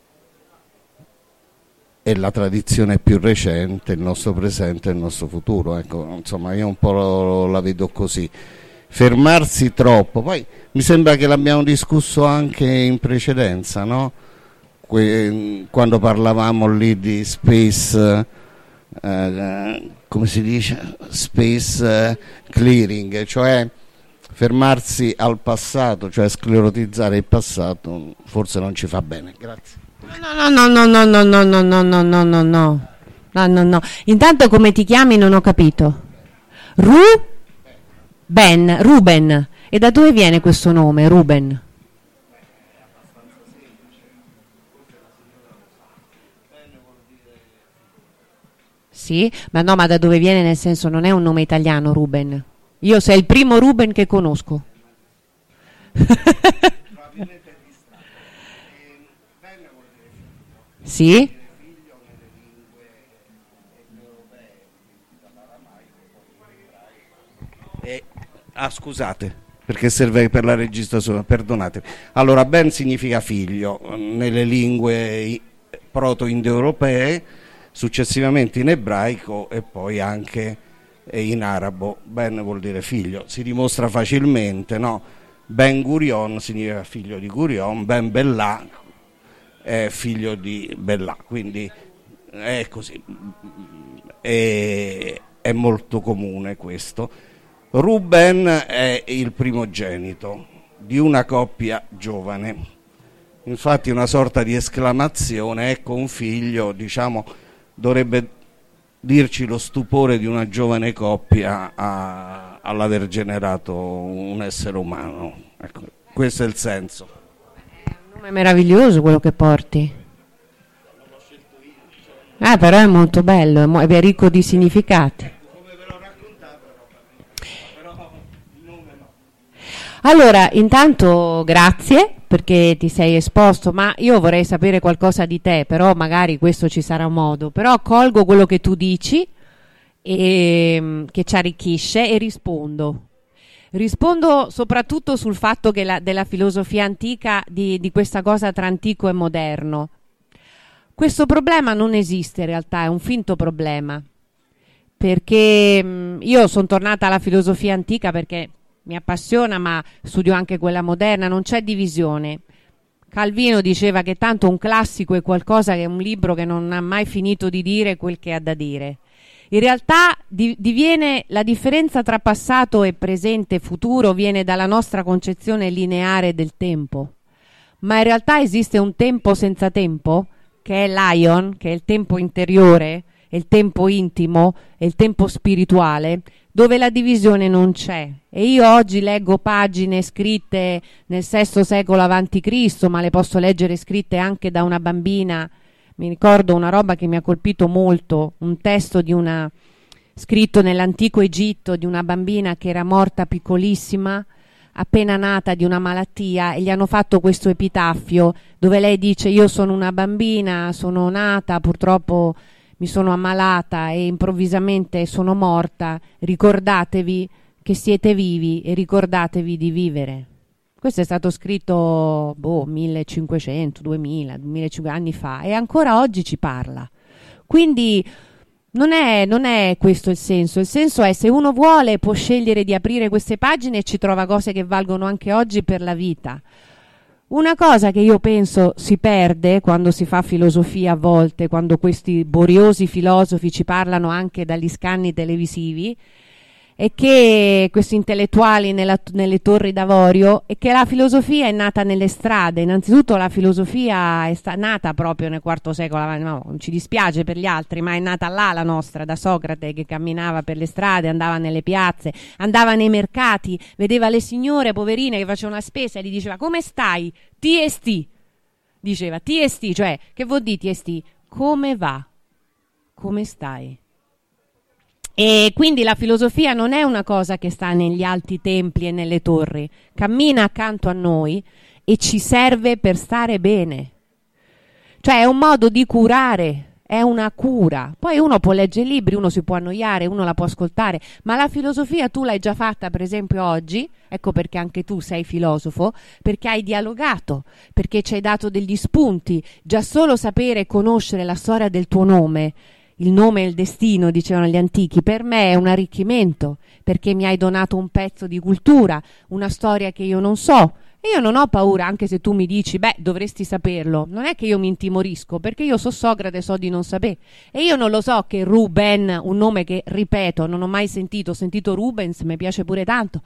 e la tradizione più recente, il nostro presente e il nostro futuro. Ecco, insomma, io un po' la vedo così. Fermarsi troppo, poi mi sembra che l'abbiamo discusso anche in precedenza, no? Que- quando parlavamo lì di space, eh, come si dice? Space eh, clearing, cioè fermarsi al passato, cioè sclerotizzare il passato, forse non ci fa bene. Grazie. No, no, no, no, no, no, no, no, no, no, no, no, no, no, no. Intanto come ti chiami non ho capito. Ru? Ben, Ruben. E da dove viene questo nome, Ruben? Sì, ma no, ma da dove viene, nel senso non è un nome italiano, Ruben. Io sei il primo Ruben che conosco. Sì? Eh, ah, scusate, perché serve per la registrazione, perdonatemi. Allora, ben significa figlio nelle lingue proto-indoeuropee, successivamente in ebraico e poi anche in arabo. Ben vuol dire figlio, si dimostra facilmente, no? Ben Gurion significa figlio di Gurion, Ben Bella è figlio di Bella, quindi è così, è, è molto comune questo. Ruben è il primogenito di una coppia giovane, infatti una sorta di esclamazione, ecco un figlio, diciamo, dovrebbe dirci lo stupore di una giovane coppia a, all'aver generato un essere umano, ecco, questo è il senso. È un nome meraviglioso quello che porti. Ah, però è molto bello, è, mo- è ricco di significati. Allora, intanto grazie perché ti sei esposto, ma io vorrei sapere qualcosa di te, però magari questo ci sarà modo. Però colgo quello che tu dici, e, che ci arricchisce, e rispondo. Rispondo soprattutto sul fatto che la, della filosofia antica, di, di questa cosa tra antico e moderno. Questo problema non esiste in realtà, è un finto problema, perché mh, io sono tornata alla filosofia antica perché mi appassiona, ma studio anche quella moderna, non c'è divisione. Calvino diceva che tanto un classico è qualcosa che è un libro che non ha mai finito di dire quel che ha da dire. In realtà di, diviene la differenza tra passato e presente e futuro viene dalla nostra concezione lineare del tempo. Ma in realtà esiste un tempo senza tempo, che è l'aion, che è il tempo interiore, è il tempo intimo, è il tempo spirituale, dove la divisione non c'è. E io oggi leggo pagine scritte nel sesto secolo avanti Cristo, ma le posso leggere scritte anche da una bambina Mi ricordo una roba che mi ha colpito molto, un testo di una scritto nell'antico Egitto di una bambina che era morta piccolissima, appena nata, di una malattia, e gli hanno fatto questo epitaffio dove lei dice: io sono una bambina, sono nata, purtroppo mi sono ammalata e improvvisamente sono morta, ricordatevi che siete vivi e ricordatevi di vivere. Questo è stato scritto boh, millecinquecento, duemila, duemilacinquecento anni fa, e ancora oggi ci parla. Quindi non è, non è questo il senso. Il senso è, se uno vuole, può scegliere di aprire queste pagine e ci trova cose che valgono anche oggi per la vita. Una cosa che io penso si perde quando si fa filosofia a volte, quando questi boriosi filosofi ci parlano anche dagli scanni televisivi, e che questi intellettuali nella, nelle torri d'avorio, e che la filosofia è nata nelle strade. Innanzitutto la filosofia è sta- nata proprio nel quarto secolo, no, ci dispiace per gli altri, ma è nata là la nostra, da Socrate, che camminava per le strade, andava nelle piazze, andava nei mercati, vedeva le signore poverine che facevano la spesa e gli diceva: come stai? T S T, diceva T S T, cioè che vuol dire T S T? Come va? Come stai? E quindi la filosofia non è una cosa che sta negli alti templi e nelle torri, cammina accanto a noi e ci serve per stare bene. Cioè è un modo di curare, è una cura. Poi uno può leggere libri, uno si può annoiare, uno la può ascoltare, ma la filosofia tu l'hai già fatta, per esempio oggi, ecco perché anche tu sei filosofo, perché hai dialogato, perché ci hai dato degli spunti. Già solo sapere e conoscere la storia del tuo nome, il nome e il destino, dicevano gli antichi, per me è un arricchimento, perché mi hai donato un pezzo di cultura, una storia che io non so. E io non ho paura, anche se tu mi dici, beh, dovresti saperlo. Non è che io mi intimorisco, perché io so Socrate, so di non sapere. E io non lo so che Ruben, un nome che, ripeto, non ho mai sentito, ho sentito Rubens, mi piace pure tanto.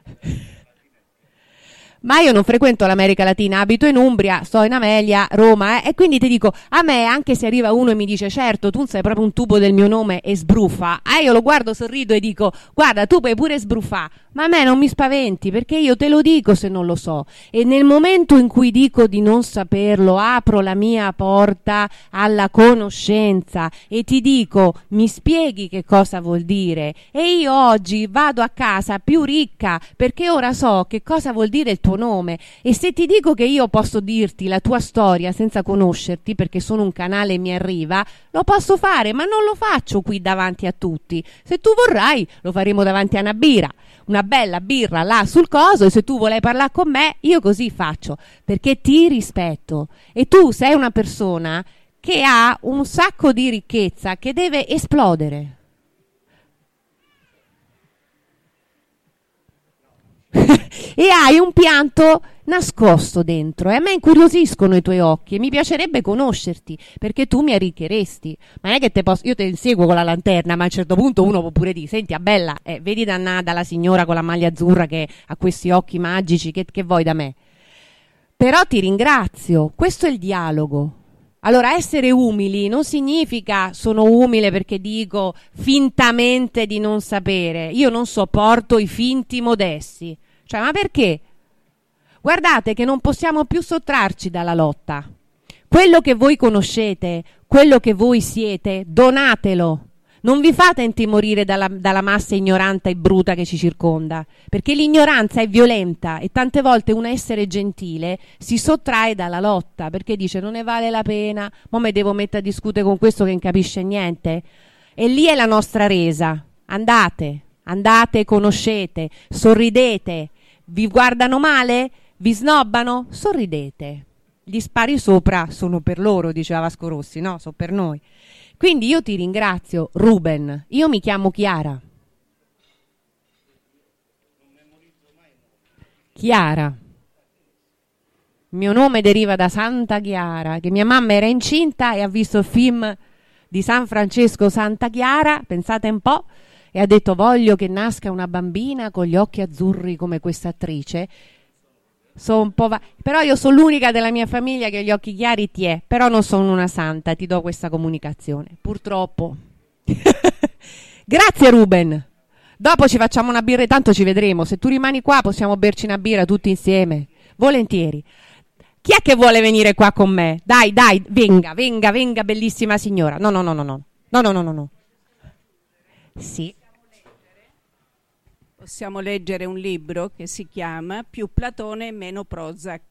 Ma io non frequento l'America Latina, abito in Umbria, sto in Amelia, Roma, eh, e quindi ti dico, a me, anche se arriva uno e mi dice: certo, tu sei proprio un tubo del mio nome, e sbruffa, eh, io lo guardo, sorrido e dico: guarda, tu puoi pure sbruffare, ma a me non mi spaventi, perché io te lo dico se non lo so. E nel momento in cui dico di non saperlo, apro la mia porta alla conoscenza e ti dico: mi spieghi che cosa vuol dire? E io oggi vado a casa più ricca, perché ora so che cosa vuol dire il tuo nome. E se ti dico che io posso dirti la tua storia senza conoscerti, perché sono un canale e mi arriva, lo posso fare, ma non lo faccio qui davanti a tutti. Se tu vorrai, lo faremo davanti a una birra, una bella birra là sul coso, e se tu vuoi parlare con me, io così faccio, perché ti rispetto. E tu sei una persona che ha un sacco di ricchezza che deve esplodere. E hai un pianto nascosto dentro, e a me incuriosiscono i tuoi occhi e mi piacerebbe conoscerti, perché tu mi arricchiresti. Ma non è che te posso, io te inseguo con la lanterna, ma a un certo punto uno può pure dire: senti, a bella, eh, vedi dannata la signora con la maglia azzurra che ha questi occhi magici, che, che vuoi da me? Però ti ringrazio, questo è il dialogo. Allora, essere umili non significa sono umile perché dico fintamente di non sapere. Io non sopporto i finti modesti. Cioè, ma perché? Guardate che non possiamo più sottrarci dalla lotta. Quello che voi conoscete, quello che voi siete, donatelo. Non vi fate intimorire dalla, dalla massa ignorante e bruta che ci circonda, perché l'ignoranza è violenta e tante volte un essere gentile si sottrae dalla lotta, perché dice: non ne vale la pena, mo me devo mettere a discutere con questo che non capisce niente. E lì è la nostra resa. Andate, andate, conoscete, sorridete. Vi guardano male? Vi snobbano? Sorridete. Gli spari sopra sono per loro, diceva Vasco Rossi, no? Sono per noi. Quindi io ti ringrazio, Ruben. Io mi chiamo Chiara. Chiara. Il mio nome deriva da Santa Chiara, che mia mamma era incinta e ha visto il film di San Francesco Santa Chiara, pensate un po', e ha detto: voglio che nasca una bambina con gli occhi azzurri come questa attrice. So un po' va- però io sono l'unica della mia famiglia che ha gli occhi chiari, ti è, però non sono una santa, ti do questa comunicazione, purtroppo. Grazie Ruben, dopo ci facciamo una birra, tanto ci vedremo, se tu rimani qua possiamo berci una birra tutti insieme, volentieri. Chi è che vuole venire qua con me? Dai, dai, venga, venga, venga, bellissima signora. No, no, no, no, no. No, no, no, no, no. Sì. Possiamo leggere un libro che si chiama Più Platone e meno Prozac.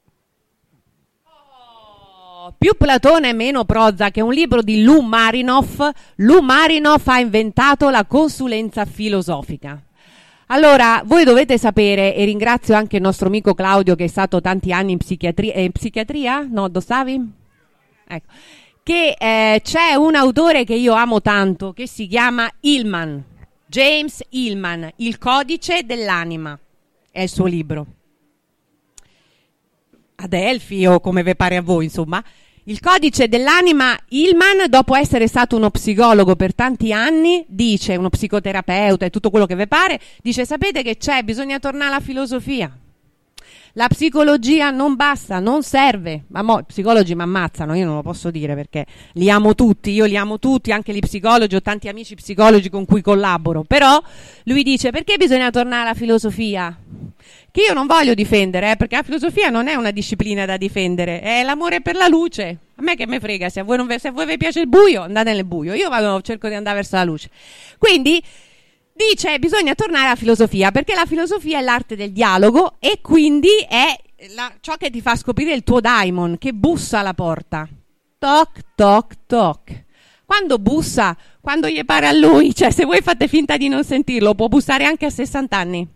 Oh, Più Platone e meno Prozac è un libro di Lou Marinoff. Lou Marinoff ha inventato la consulenza filosofica. Allora, voi dovete sapere, e ringrazio anche il nostro amico Claudio che è stato tanti anni in psichiatria, eh, psichiatria? No, dove stavi? Ecco. Che eh, c'è un autore che io amo tanto che si chiama Hillman, James Hillman, Il codice dell'anima è il suo libro. Adelphi o come vi pare a voi, insomma. Il codice dell'anima. Hillman, dopo essere stato uno psicologo per tanti anni, dice, uno psicoterapeuta e tutto quello che vi pare, dice: sapete che c'è? Bisogna tornare alla filosofia. La psicologia non basta, non serve. Ma mo, i psicologi mi ammazzano, io non lo posso dire perché li amo tutti, io li amo tutti, anche gli psicologi, ho tanti amici psicologi con cui collaboro. Però lui dice: perché bisogna tornare alla filosofia? Che io non voglio difendere, eh, perché la filosofia non è una disciplina da difendere, è l'amore per la luce. A me che me frega, se a voi, non ve, se a voi vi piace il buio, andate nel buio. Io vado, cerco di andare verso la luce. Quindi dice: bisogna tornare alla filosofia, perché la filosofia è l'arte del dialogo e quindi è la, ciò che ti fa scoprire il tuo daimon, che bussa alla porta. Toc, toc, toc. Quando bussa, quando gli pare a lui, cioè se voi fate finta di non sentirlo, può bussare anche a sessanta anni.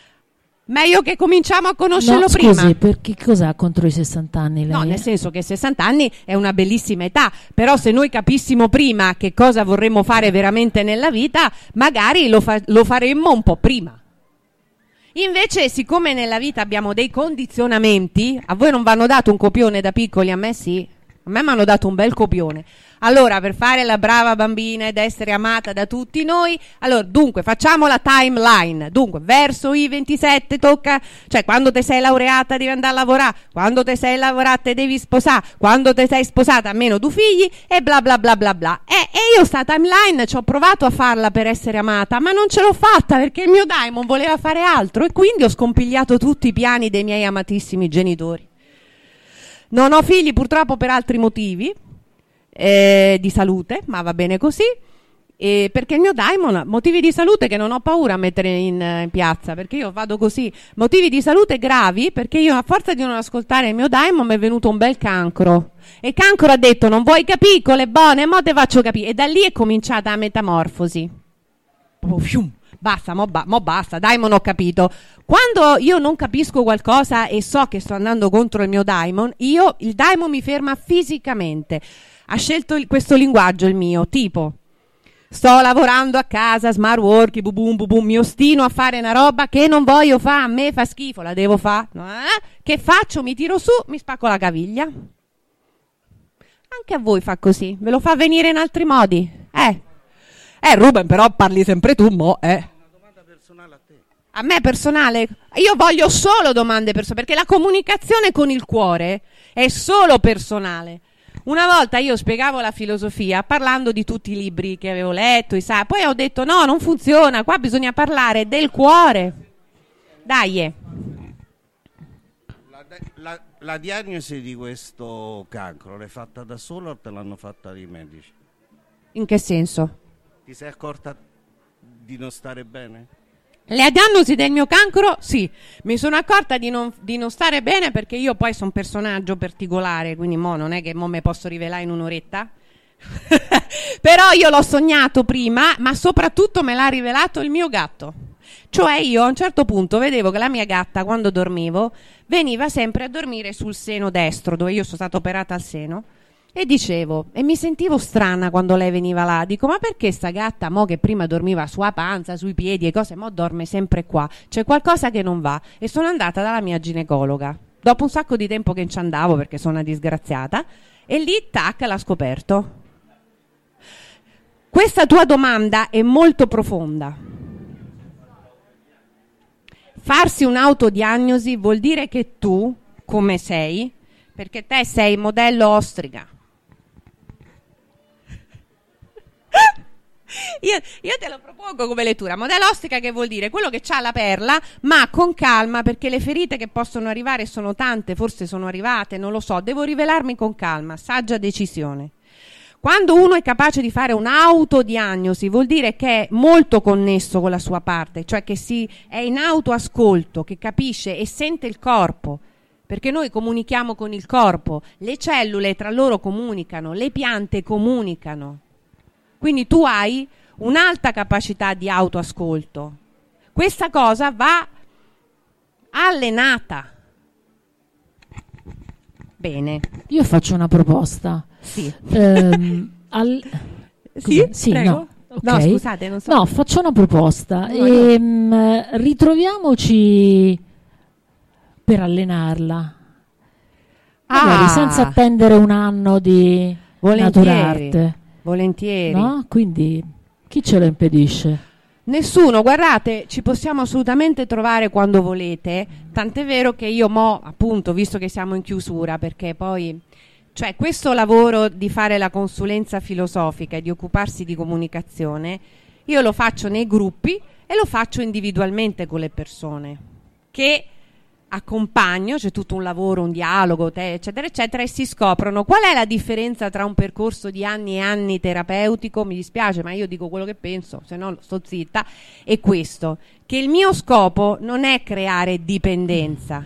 Meglio che cominciamo a conoscerlo no, prima. Scusi, per che cosa ha contro i sessanta anni lei? No, nel senso che sessanta anni è una bellissima età, però se noi capissimo prima che cosa vorremmo fare veramente nella vita, magari lo, fa- lo faremmo un po' prima. Invece, siccome nella vita abbiamo dei condizionamenti, a voi non vi hanno dato un copione da piccoli, a me sì, a me mi hanno dato un bel copione. Allora, per fare la brava bambina ed essere amata da tutti noi, allora, dunque, facciamo la timeline. Dunque, verso i ventisette tocca, cioè, quando te sei laureata devi andare a lavorare, quando te sei laureata te devi sposare, quando te sei sposata almeno due figli, e bla bla bla bla bla. E, e io sta timeline ci ho provato a farla per essere amata, ma non ce l'ho fatta perché il mio daimon voleva fare altro e quindi ho scompigliato tutti i piani dei miei amatissimi genitori. Non ho figli purtroppo per altri motivi, Eh, di salute, ma va bene così, eh, perché il mio daimon, motivi di salute che non ho paura a mettere in, in piazza, perché io vado così, motivi di salute gravi, perché io a forza di non ascoltare il mio daimon mi è venuto un bel cancro, e il cancro ha detto: non vuoi capire con le buone, mo te faccio capire, e da lì è cominciata la metamorfosi. Oh, fium. Basta, mo, ba- mo basta, daimon, ho capito. Quando io non capisco qualcosa e so che sto andando contro il mio daimon, io, il daimon mi ferma fisicamente. Ha scelto il, questo linguaggio il mio, tipo: sto lavorando a casa, smart working, bubum bubum, mi ostino a fare una roba che non voglio fare, a me fa schifo, la devo fare. Eh? Che faccio? Mi tiro su, mi spacco la caviglia. Anche a voi fa così, ve lo fa venire in altri modi. Eh, eh Ruben, però parli sempre tu, mo, eh. Una domanda personale a te. A me personale? Io voglio solo domande personali, perché la comunicazione con il cuore è solo personale. Una volta io spiegavo la filosofia parlando di tutti i libri che avevo letto, i sa- poi ho detto: no, non funziona, qua bisogna parlare del cuore. Dai. eh. La, la, la diagnosi di questo cancro l'hai fatta da sola o te l'hanno fatta i medici? In che senso? Ti sei accorta di non stare bene? Le diagnosi del mio cancro, sì, mi sono accorta di non, di non stare bene perché io poi sono un personaggio particolare, quindi mo non è che mo me posso rivelare in un'oretta. Però io l'ho sognato prima, ma soprattutto me l'ha rivelato il mio gatto. Cioè io a un certo punto vedevo che la mia gatta, quando dormivo, veniva sempre a dormire sul seno destro, dove io sono stata operata al seno. E dicevo, e mi sentivo strana quando lei veniva là, dico: ma perché sta gatta, mo che prima dormiva sulla panza, sui piedi e cose, mo dorme sempre qua, c'è qualcosa che non va. E sono andata dalla mia ginecologa, dopo un sacco di tempo che ci andavo perché sono una disgraziata, e lì, tac, l'ha scoperto. Questa tua domanda è molto profonda. Farsi un'autodiagnosi vuol dire che tu, come sei, perché te sei modello ostrica, Io, io te lo propongo come lettura. Modella ostica, che vuol dire quello che c'ha la perla, ma con calma, perché le ferite che possono arrivare sono tante, forse sono arrivate, non lo so, devo rivelarmi con calma, saggia decisione. Quando uno è capace di fare un'autodiagnosi, vuol dire che è molto connesso con la sua parte, cioè che si è in autoascolto, che capisce e sente il corpo, perché noi comunichiamo con il corpo, le cellule tra loro comunicano, le piante comunicano. Quindi tu hai un'alta capacità di autoascolto. Questa cosa va allenata. Bene. Io faccio una proposta. Sì. Ehm, al... Sì, sì, prego. no. No, Okay. scusate, non so. No, faccio una proposta. No, no. Ehm, ritroviamoci per allenarla. Magari Ah, senza attendere un anno di volentieri. naturarte. Volentieri. No? Quindi chi ce lo impedisce? Nessuno, guardate, ci possiamo assolutamente trovare quando volete, tant'è vero che io mo, appunto, visto che siamo in chiusura, perché poi, cioè questo lavoro di fare la consulenza filosofica e di occuparsi di comunicazione, io lo faccio nei gruppi e lo faccio individualmente con le persone, che accompagno, c'è tutto un lavoro, un dialogo, te, eccetera, eccetera, e si scoprono qual è la differenza tra un percorso di anni e anni terapeutico, mi dispiace ma io dico quello che penso, se no sto zitta, e questo, che il mio scopo non è creare dipendenza.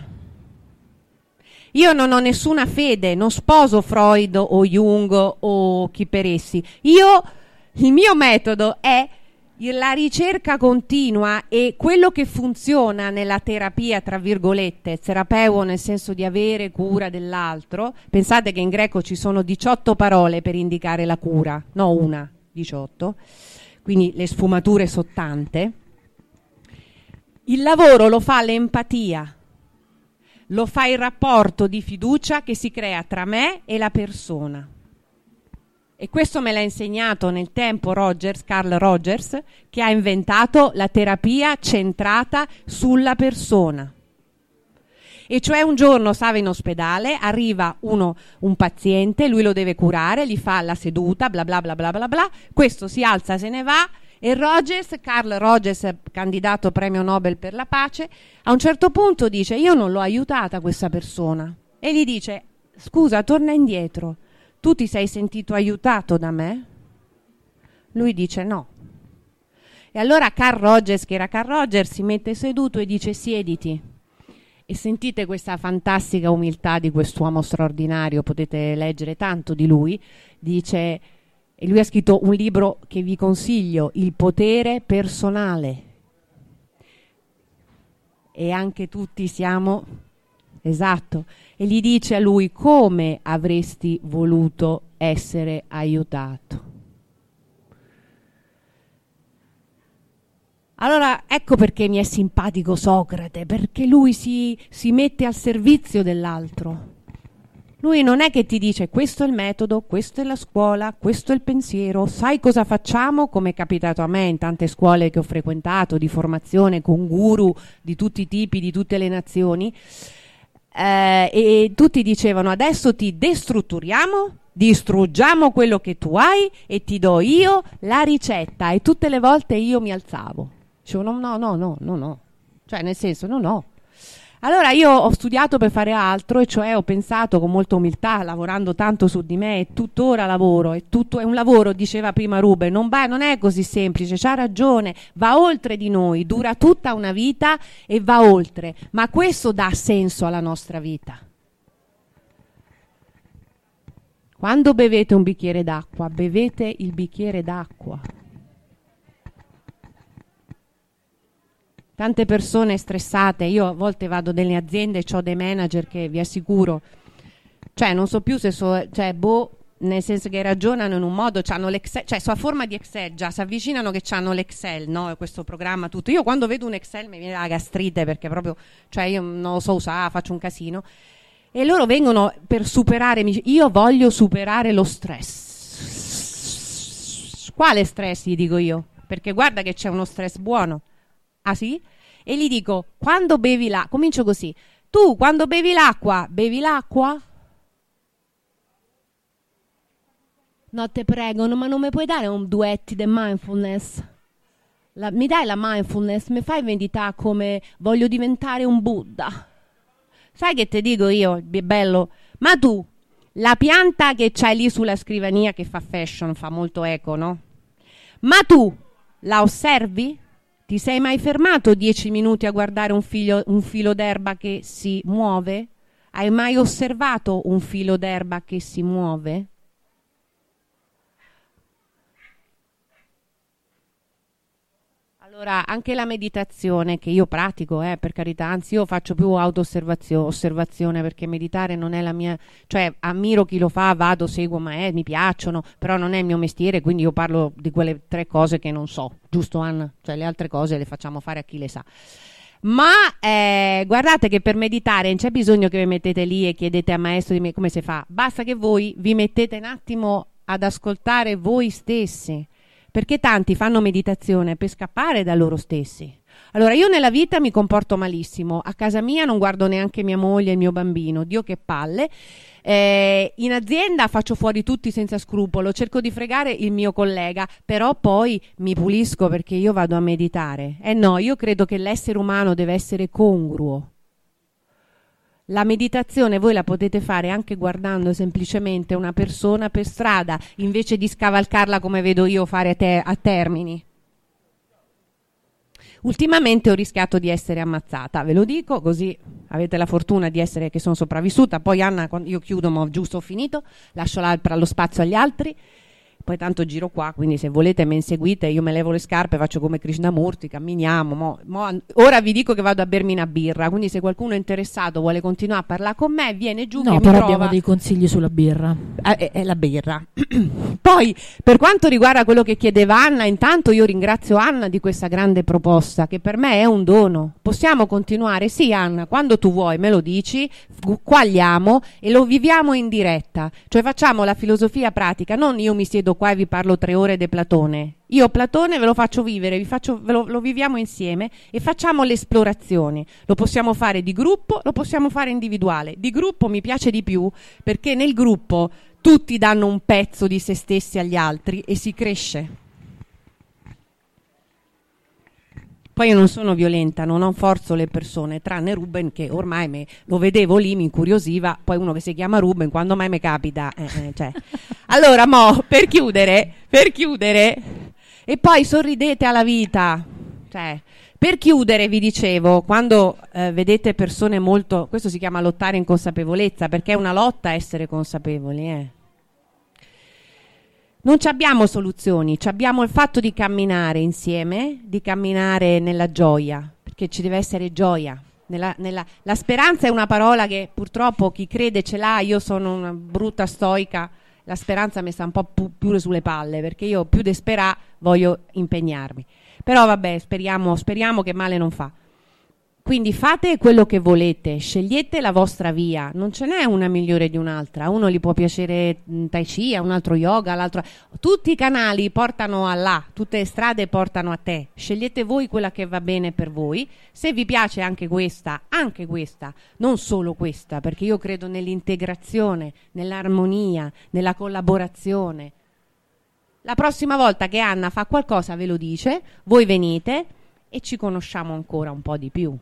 Io non ho nessuna fede, non sposo Freud o Jung o chi per essi. Io, il mio metodo è la ricerca continua e quello che funziona nella terapia, tra virgolette, terapeuo nel senso di avere cura dell'altro. Pensate che in greco ci sono diciotto parole per indicare la cura, no una, diciotto, quindi le sfumature sono tante. Il lavoro lo fa l'empatia, lo fa il rapporto di fiducia che si crea tra me e la persona. E questo me l'ha insegnato nel tempo Rogers, Carl Rogers, che ha inventato la terapia centrata sulla persona. E cioè un giorno stava in ospedale, arriva uno, un paziente, lui lo deve curare, gli fa la seduta, bla bla bla bla bla bla, questo si alza, se ne va, e Rogers, Carl Rogers, candidato premio Nobel per la pace, a un certo punto dice: io non l'ho aiutata questa persona. E gli dice: scusa, torna indietro. Tu ti sei sentito aiutato da me? Lui dice no. E allora Carl Rogers, che era Carl Rogers, si mette seduto e dice: siediti. E sentite questa fantastica umiltà di quest'uomo straordinario, potete leggere tanto di lui. Dice, e lui ha scritto un libro che vi consiglio, Il potere personale. E anche tutti siamo... Esatto. E gli dice a lui: come avresti voluto essere aiutato? Allora ecco perché mi è simpatico Socrate, perché lui si, si mette al servizio dell'altro. Lui non è che ti dice: questo è il metodo, questa è la scuola, questo è il pensiero, sai cosa facciamo? Come è capitato a me in tante scuole che ho frequentato di formazione con guru di tutti i tipi, di tutte le nazioni. Eh, e tutti dicevano: adesso ti destrutturiamo, distruggiamo quello che tu hai e ti do io la ricetta. E tutte le volte io mi alzavo, dicevo no no no no no no, cioè nel senso no no. Allora io ho studiato per fare altro, e cioè ho pensato con molta umiltà, lavorando tanto su di me, e tuttora lavoro, e tutto è un lavoro, diceva prima Ruben, non, va, non è così semplice, c'ha ragione, va oltre di noi, dura tutta una vita e va oltre, ma questo dà senso alla nostra vita. Quando bevete un bicchiere d'acqua, bevete il bicchiere d'acqua. Tante persone stressate, io a volte vado nelle aziende e ho dei manager che vi assicuro, cioè non so più se so, cioè boh, nel senso che ragionano in un modo, c'hanno l'Excel, cioè so a forma di Excel, già si avvicinano che c'hanno l'Excel, no? Questo programma tutto. Io quando vedo un Excel mi viene la gastrite, perché proprio, cioè io non lo so usare, faccio un casino. E loro vengono per superare, io voglio superare lo stress. Quale stress, gli dico io? Perché guarda che c'è uno stress buono. Ah sì? E gli dico: quando bevi l'acqua, comincio così, tu quando bevi l'acqua, bevi l'acqua? No, te prego, no, ma non mi puoi dare un duetti di mindfulness? La, mi dai la mindfulness? Mi fai meditare come voglio diventare un Buddha? Sai che te dico io, è bello? Ma tu, la pianta che c'hai lì sulla scrivania che fa fashion, fa molto eco, no? Ma tu la osservi? Ti sei mai fermato dieci minuti a guardare un, figlio, un filo d'erba che si muove? Hai mai osservato un filo d'erba che si muove? Allora, anche la meditazione che io pratico, eh, per carità, anzi io faccio più auto-osservazione osservazione, perché meditare non è la mia, cioè ammiro chi lo fa, vado, seguo, ma eh, mi piacciono, però non è il mio mestiere, quindi io parlo di quelle tre cose che non so, giusto Anna? Cioè le altre cose le facciamo fare a chi le sa. Ma eh, guardate che per meditare non c'è bisogno che vi mettete lì e chiedete al maestro di me come si fa, basta che voi vi mettete un attimo ad ascoltare voi stessi, perché tanti fanno meditazione per scappare da loro stessi. Allora, io nella vita mi comporto malissimo, a casa mia non guardo neanche mia moglie e il mio bambino, Dio che palle. Eh, in azienda faccio fuori tutti senza scrupolo, cerco di fregare il mio collega, però poi mi pulisco perché io vado a meditare. Eh no, io credo che l'essere umano deve essere congruo. La meditazione voi la potete fare anche guardando semplicemente una persona per strada, invece di scavalcarla come vedo io fare a, te- a Termini. Ultimamente ho rischiato di essere ammazzata, ve lo dico, così avete la fortuna di essere che sono sopravvissuta. Poi Anna, quando io chiudo, ma giusto ho finito, lascio lo spazio agli altri. Poi tanto giro qua, quindi se volete me inseguite, io me levo le scarpe, faccio come Krishnamurti, camminiamo. Mo, mo, ora vi dico che vado a bermi una birra, quindi se qualcuno è interessato, vuole continuare a parlare con me, viene giù. No, che però mi abbiamo trova. dei consigli sulla birra. Eh, è, è la birra. Poi, per quanto riguarda quello che chiedeva Anna, intanto io ringrazio Anna di questa grande proposta, che per me è un dono. Possiamo continuare? Sì, Anna, quando tu vuoi me lo dici, quagliamo e lo viviamo in diretta. Cioè facciamo la filosofia pratica, non io mi siedo qua e vi parlo tre ore di Platone. Io Platone ve lo faccio vivere, vi faccio, ve lo, lo viviamo insieme e facciamo le esplorazioni. Lo possiamo fare di gruppo, lo possiamo fare individuale. Di gruppo mi piace di più perché nel gruppo tutti danno un pezzo di se stessi agli altri e si cresce. Poi io non sono violenta, non forzo le persone, tranne Ruben che ormai me, lo vedevo lì, mi incuriosiva, poi uno che si chiama Ruben, quando mai mi capita? Eh, eh, cioè. Allora, mo, per chiudere, per chiudere, e poi sorridete alla vita, cioè, per chiudere vi dicevo, quando eh, vedete persone molto, questo si chiama lottare in consapevolezza, perché è una lotta essere consapevoli, eh. Non ci abbiamo soluzioni, ci abbiamo il fatto di camminare insieme, di camminare nella gioia, perché ci deve essere gioia. Nella, nella, la speranza è una parola che purtroppo chi crede ce l'ha, io sono una brutta stoica, la speranza mi sta un po' pu- più sulle palle, perché io più di sperà voglio impegnarmi. Però vabbè, speriamo, speriamo che male non fa. Quindi fate quello che volete, scegliete la vostra via, non ce n'è una migliore di un'altra. A uno gli può piacere Tai Chi, a un altro yoga, all'altro. Tutti i canali portano a là, tutte le strade portano a te. Scegliete voi quella che va bene per voi. Se vi piace anche questa, anche questa, non solo questa, perché io credo nell'integrazione, nell'armonia, nella collaborazione. La prossima volta che Anna fa qualcosa ve lo dice, voi venite e ci conosciamo ancora un po' di più.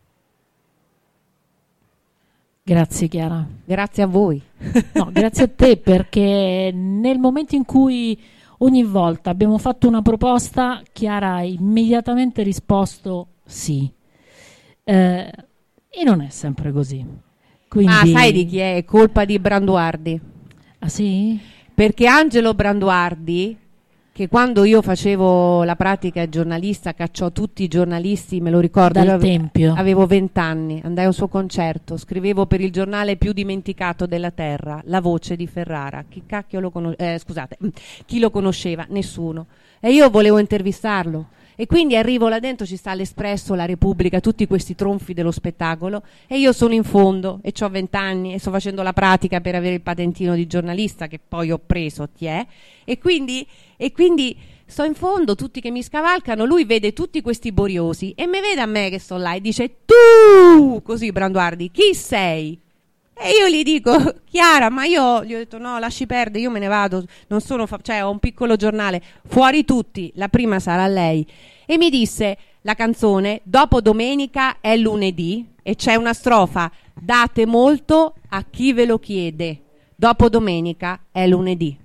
Grazie Chiara. Grazie a voi. No, grazie a te, perché nel momento in cui ogni volta abbiamo fatto una proposta, Chiara ha immediatamente risposto sì. Eh, e non è sempre così. Quindi... Ah, sai di chi è? È colpa di Branduardi. Ah sì? Perché Angelo Branduardi, che quando io facevo la pratica giornalista cacciò tutti i giornalisti, me lo ricordo, dal io ave- tempio. Avevo vent'anni, andai a un suo concerto, scrivevo per il giornale più dimenticato della terra, La Voce di Ferrara. Chi cacchio lo conos- eh, scusate, chi lo conosceva? Nessuno. E io volevo intervistarlo. E quindi arrivo là dentro, ci sta l'Espresso, la Repubblica, tutti questi tronfi dello spettacolo, e io sono in fondo e ho vent'anni e sto facendo la pratica per avere il patentino di giornalista che poi ho preso, ti è, e quindi, e quindi sto in fondo, tutti che mi scavalcano, lui vede tutti questi boriosi e mi vede a me che sto là e dice: tu, così Branduardi, chi sei? E io gli dico: Chiara, ma io gli ho detto no, lasci perdere, io me ne vado, non sono fa- cioè ho un piccolo giornale, fuori tutti, la prima sarà lei. E mi disse la canzone dopo domenica è lunedì e c'è una strofa: date molto a chi ve lo chiede, dopo domenica è lunedì.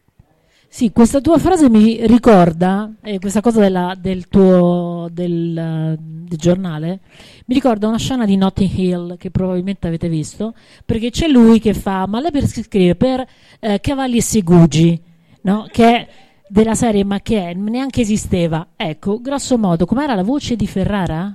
Sì, questa tua frase mi ricorda, eh, questa cosa della, del tuo del, del giornale, mi ricorda una scena di Notting Hill che probabilmente avete visto, perché c'è lui che fa, ma lei perché scrive per eh, Cavalli e Segugi, no? Che è della serie, ma che è, neanche esisteva. Ecco, grosso modo, com'era la voce di Ferrara?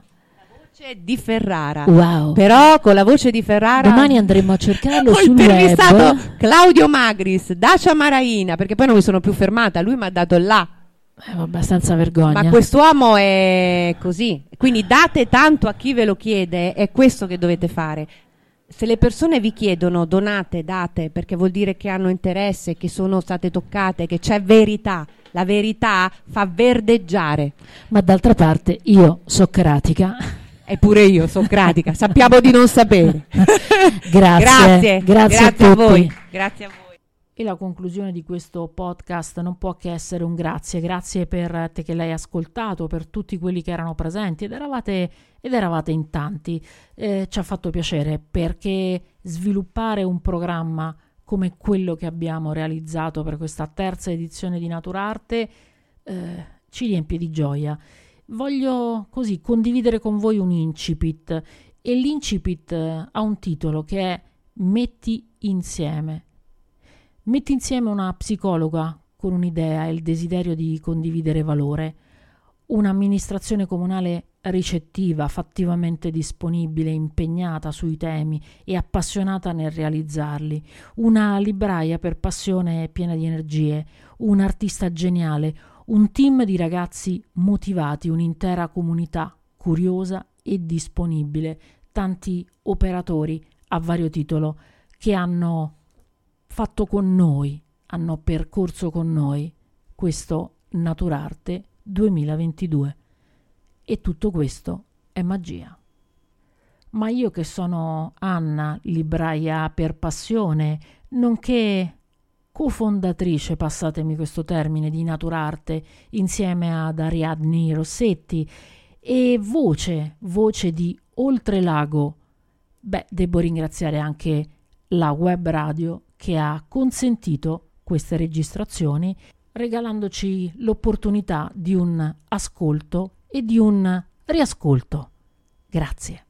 Di Ferrara, wow. Però con la voce di Ferrara domani andremo a cercarlo ho sul intervistato web. Claudio Magris, Dacia Maraina, perché poi non mi sono più fermata, lui mi ha dato là. Eh, vabbè, senza vergogna. Ma quest'uomo è così, quindi date tanto a chi ve lo chiede, è questo che dovete fare. Se le persone vi chiedono donate, date, perché vuol dire che hanno interesse, che sono state toccate, che c'è verità. La verità fa verdeggiare. Ma d'altra parte io, socratica, eppure io, socratica, sappiamo di non sapere. grazie, grazie, grazie, grazie a, a tutti. voi. Grazie a voi. E la conclusione di questo podcast non può che essere un grazie. Grazie per te che l'hai ascoltato, per tutti quelli che erano presenti ed eravate, ed eravate in tanti. Eh, ci ha fatto piacere perché sviluppare un programma come quello che abbiamo realizzato per questa terza edizione di Naturarte eh, ci riempie di gioia. Voglio così condividere con voi un incipit e l'incipit ha un titolo che è Metti insieme. Metti insieme una psicologa con un'idea e il desiderio di condividere valore, un'amministrazione comunale ricettiva, fattivamente disponibile, impegnata sui temi e appassionata nel realizzarli, una libraia per passione piena di energie, un artista geniale, un team di ragazzi motivati, un'intera comunità curiosa e disponibile, tanti operatori a vario titolo che hanno fatto con noi, hanno percorso con noi questo Naturarte duemilaventidue. E tutto questo è magia. Ma io che sono Anna, libraia per passione, nonché cofondatrice, passatemi questo termine, di Naturarte, insieme ad Ariadne Rossetti, e voce, voce di Oltrelago, beh, devo ringraziare anche la web radio che ha consentito queste registrazioni, regalandoci l'opportunità di un ascolto e di un riascolto. Grazie.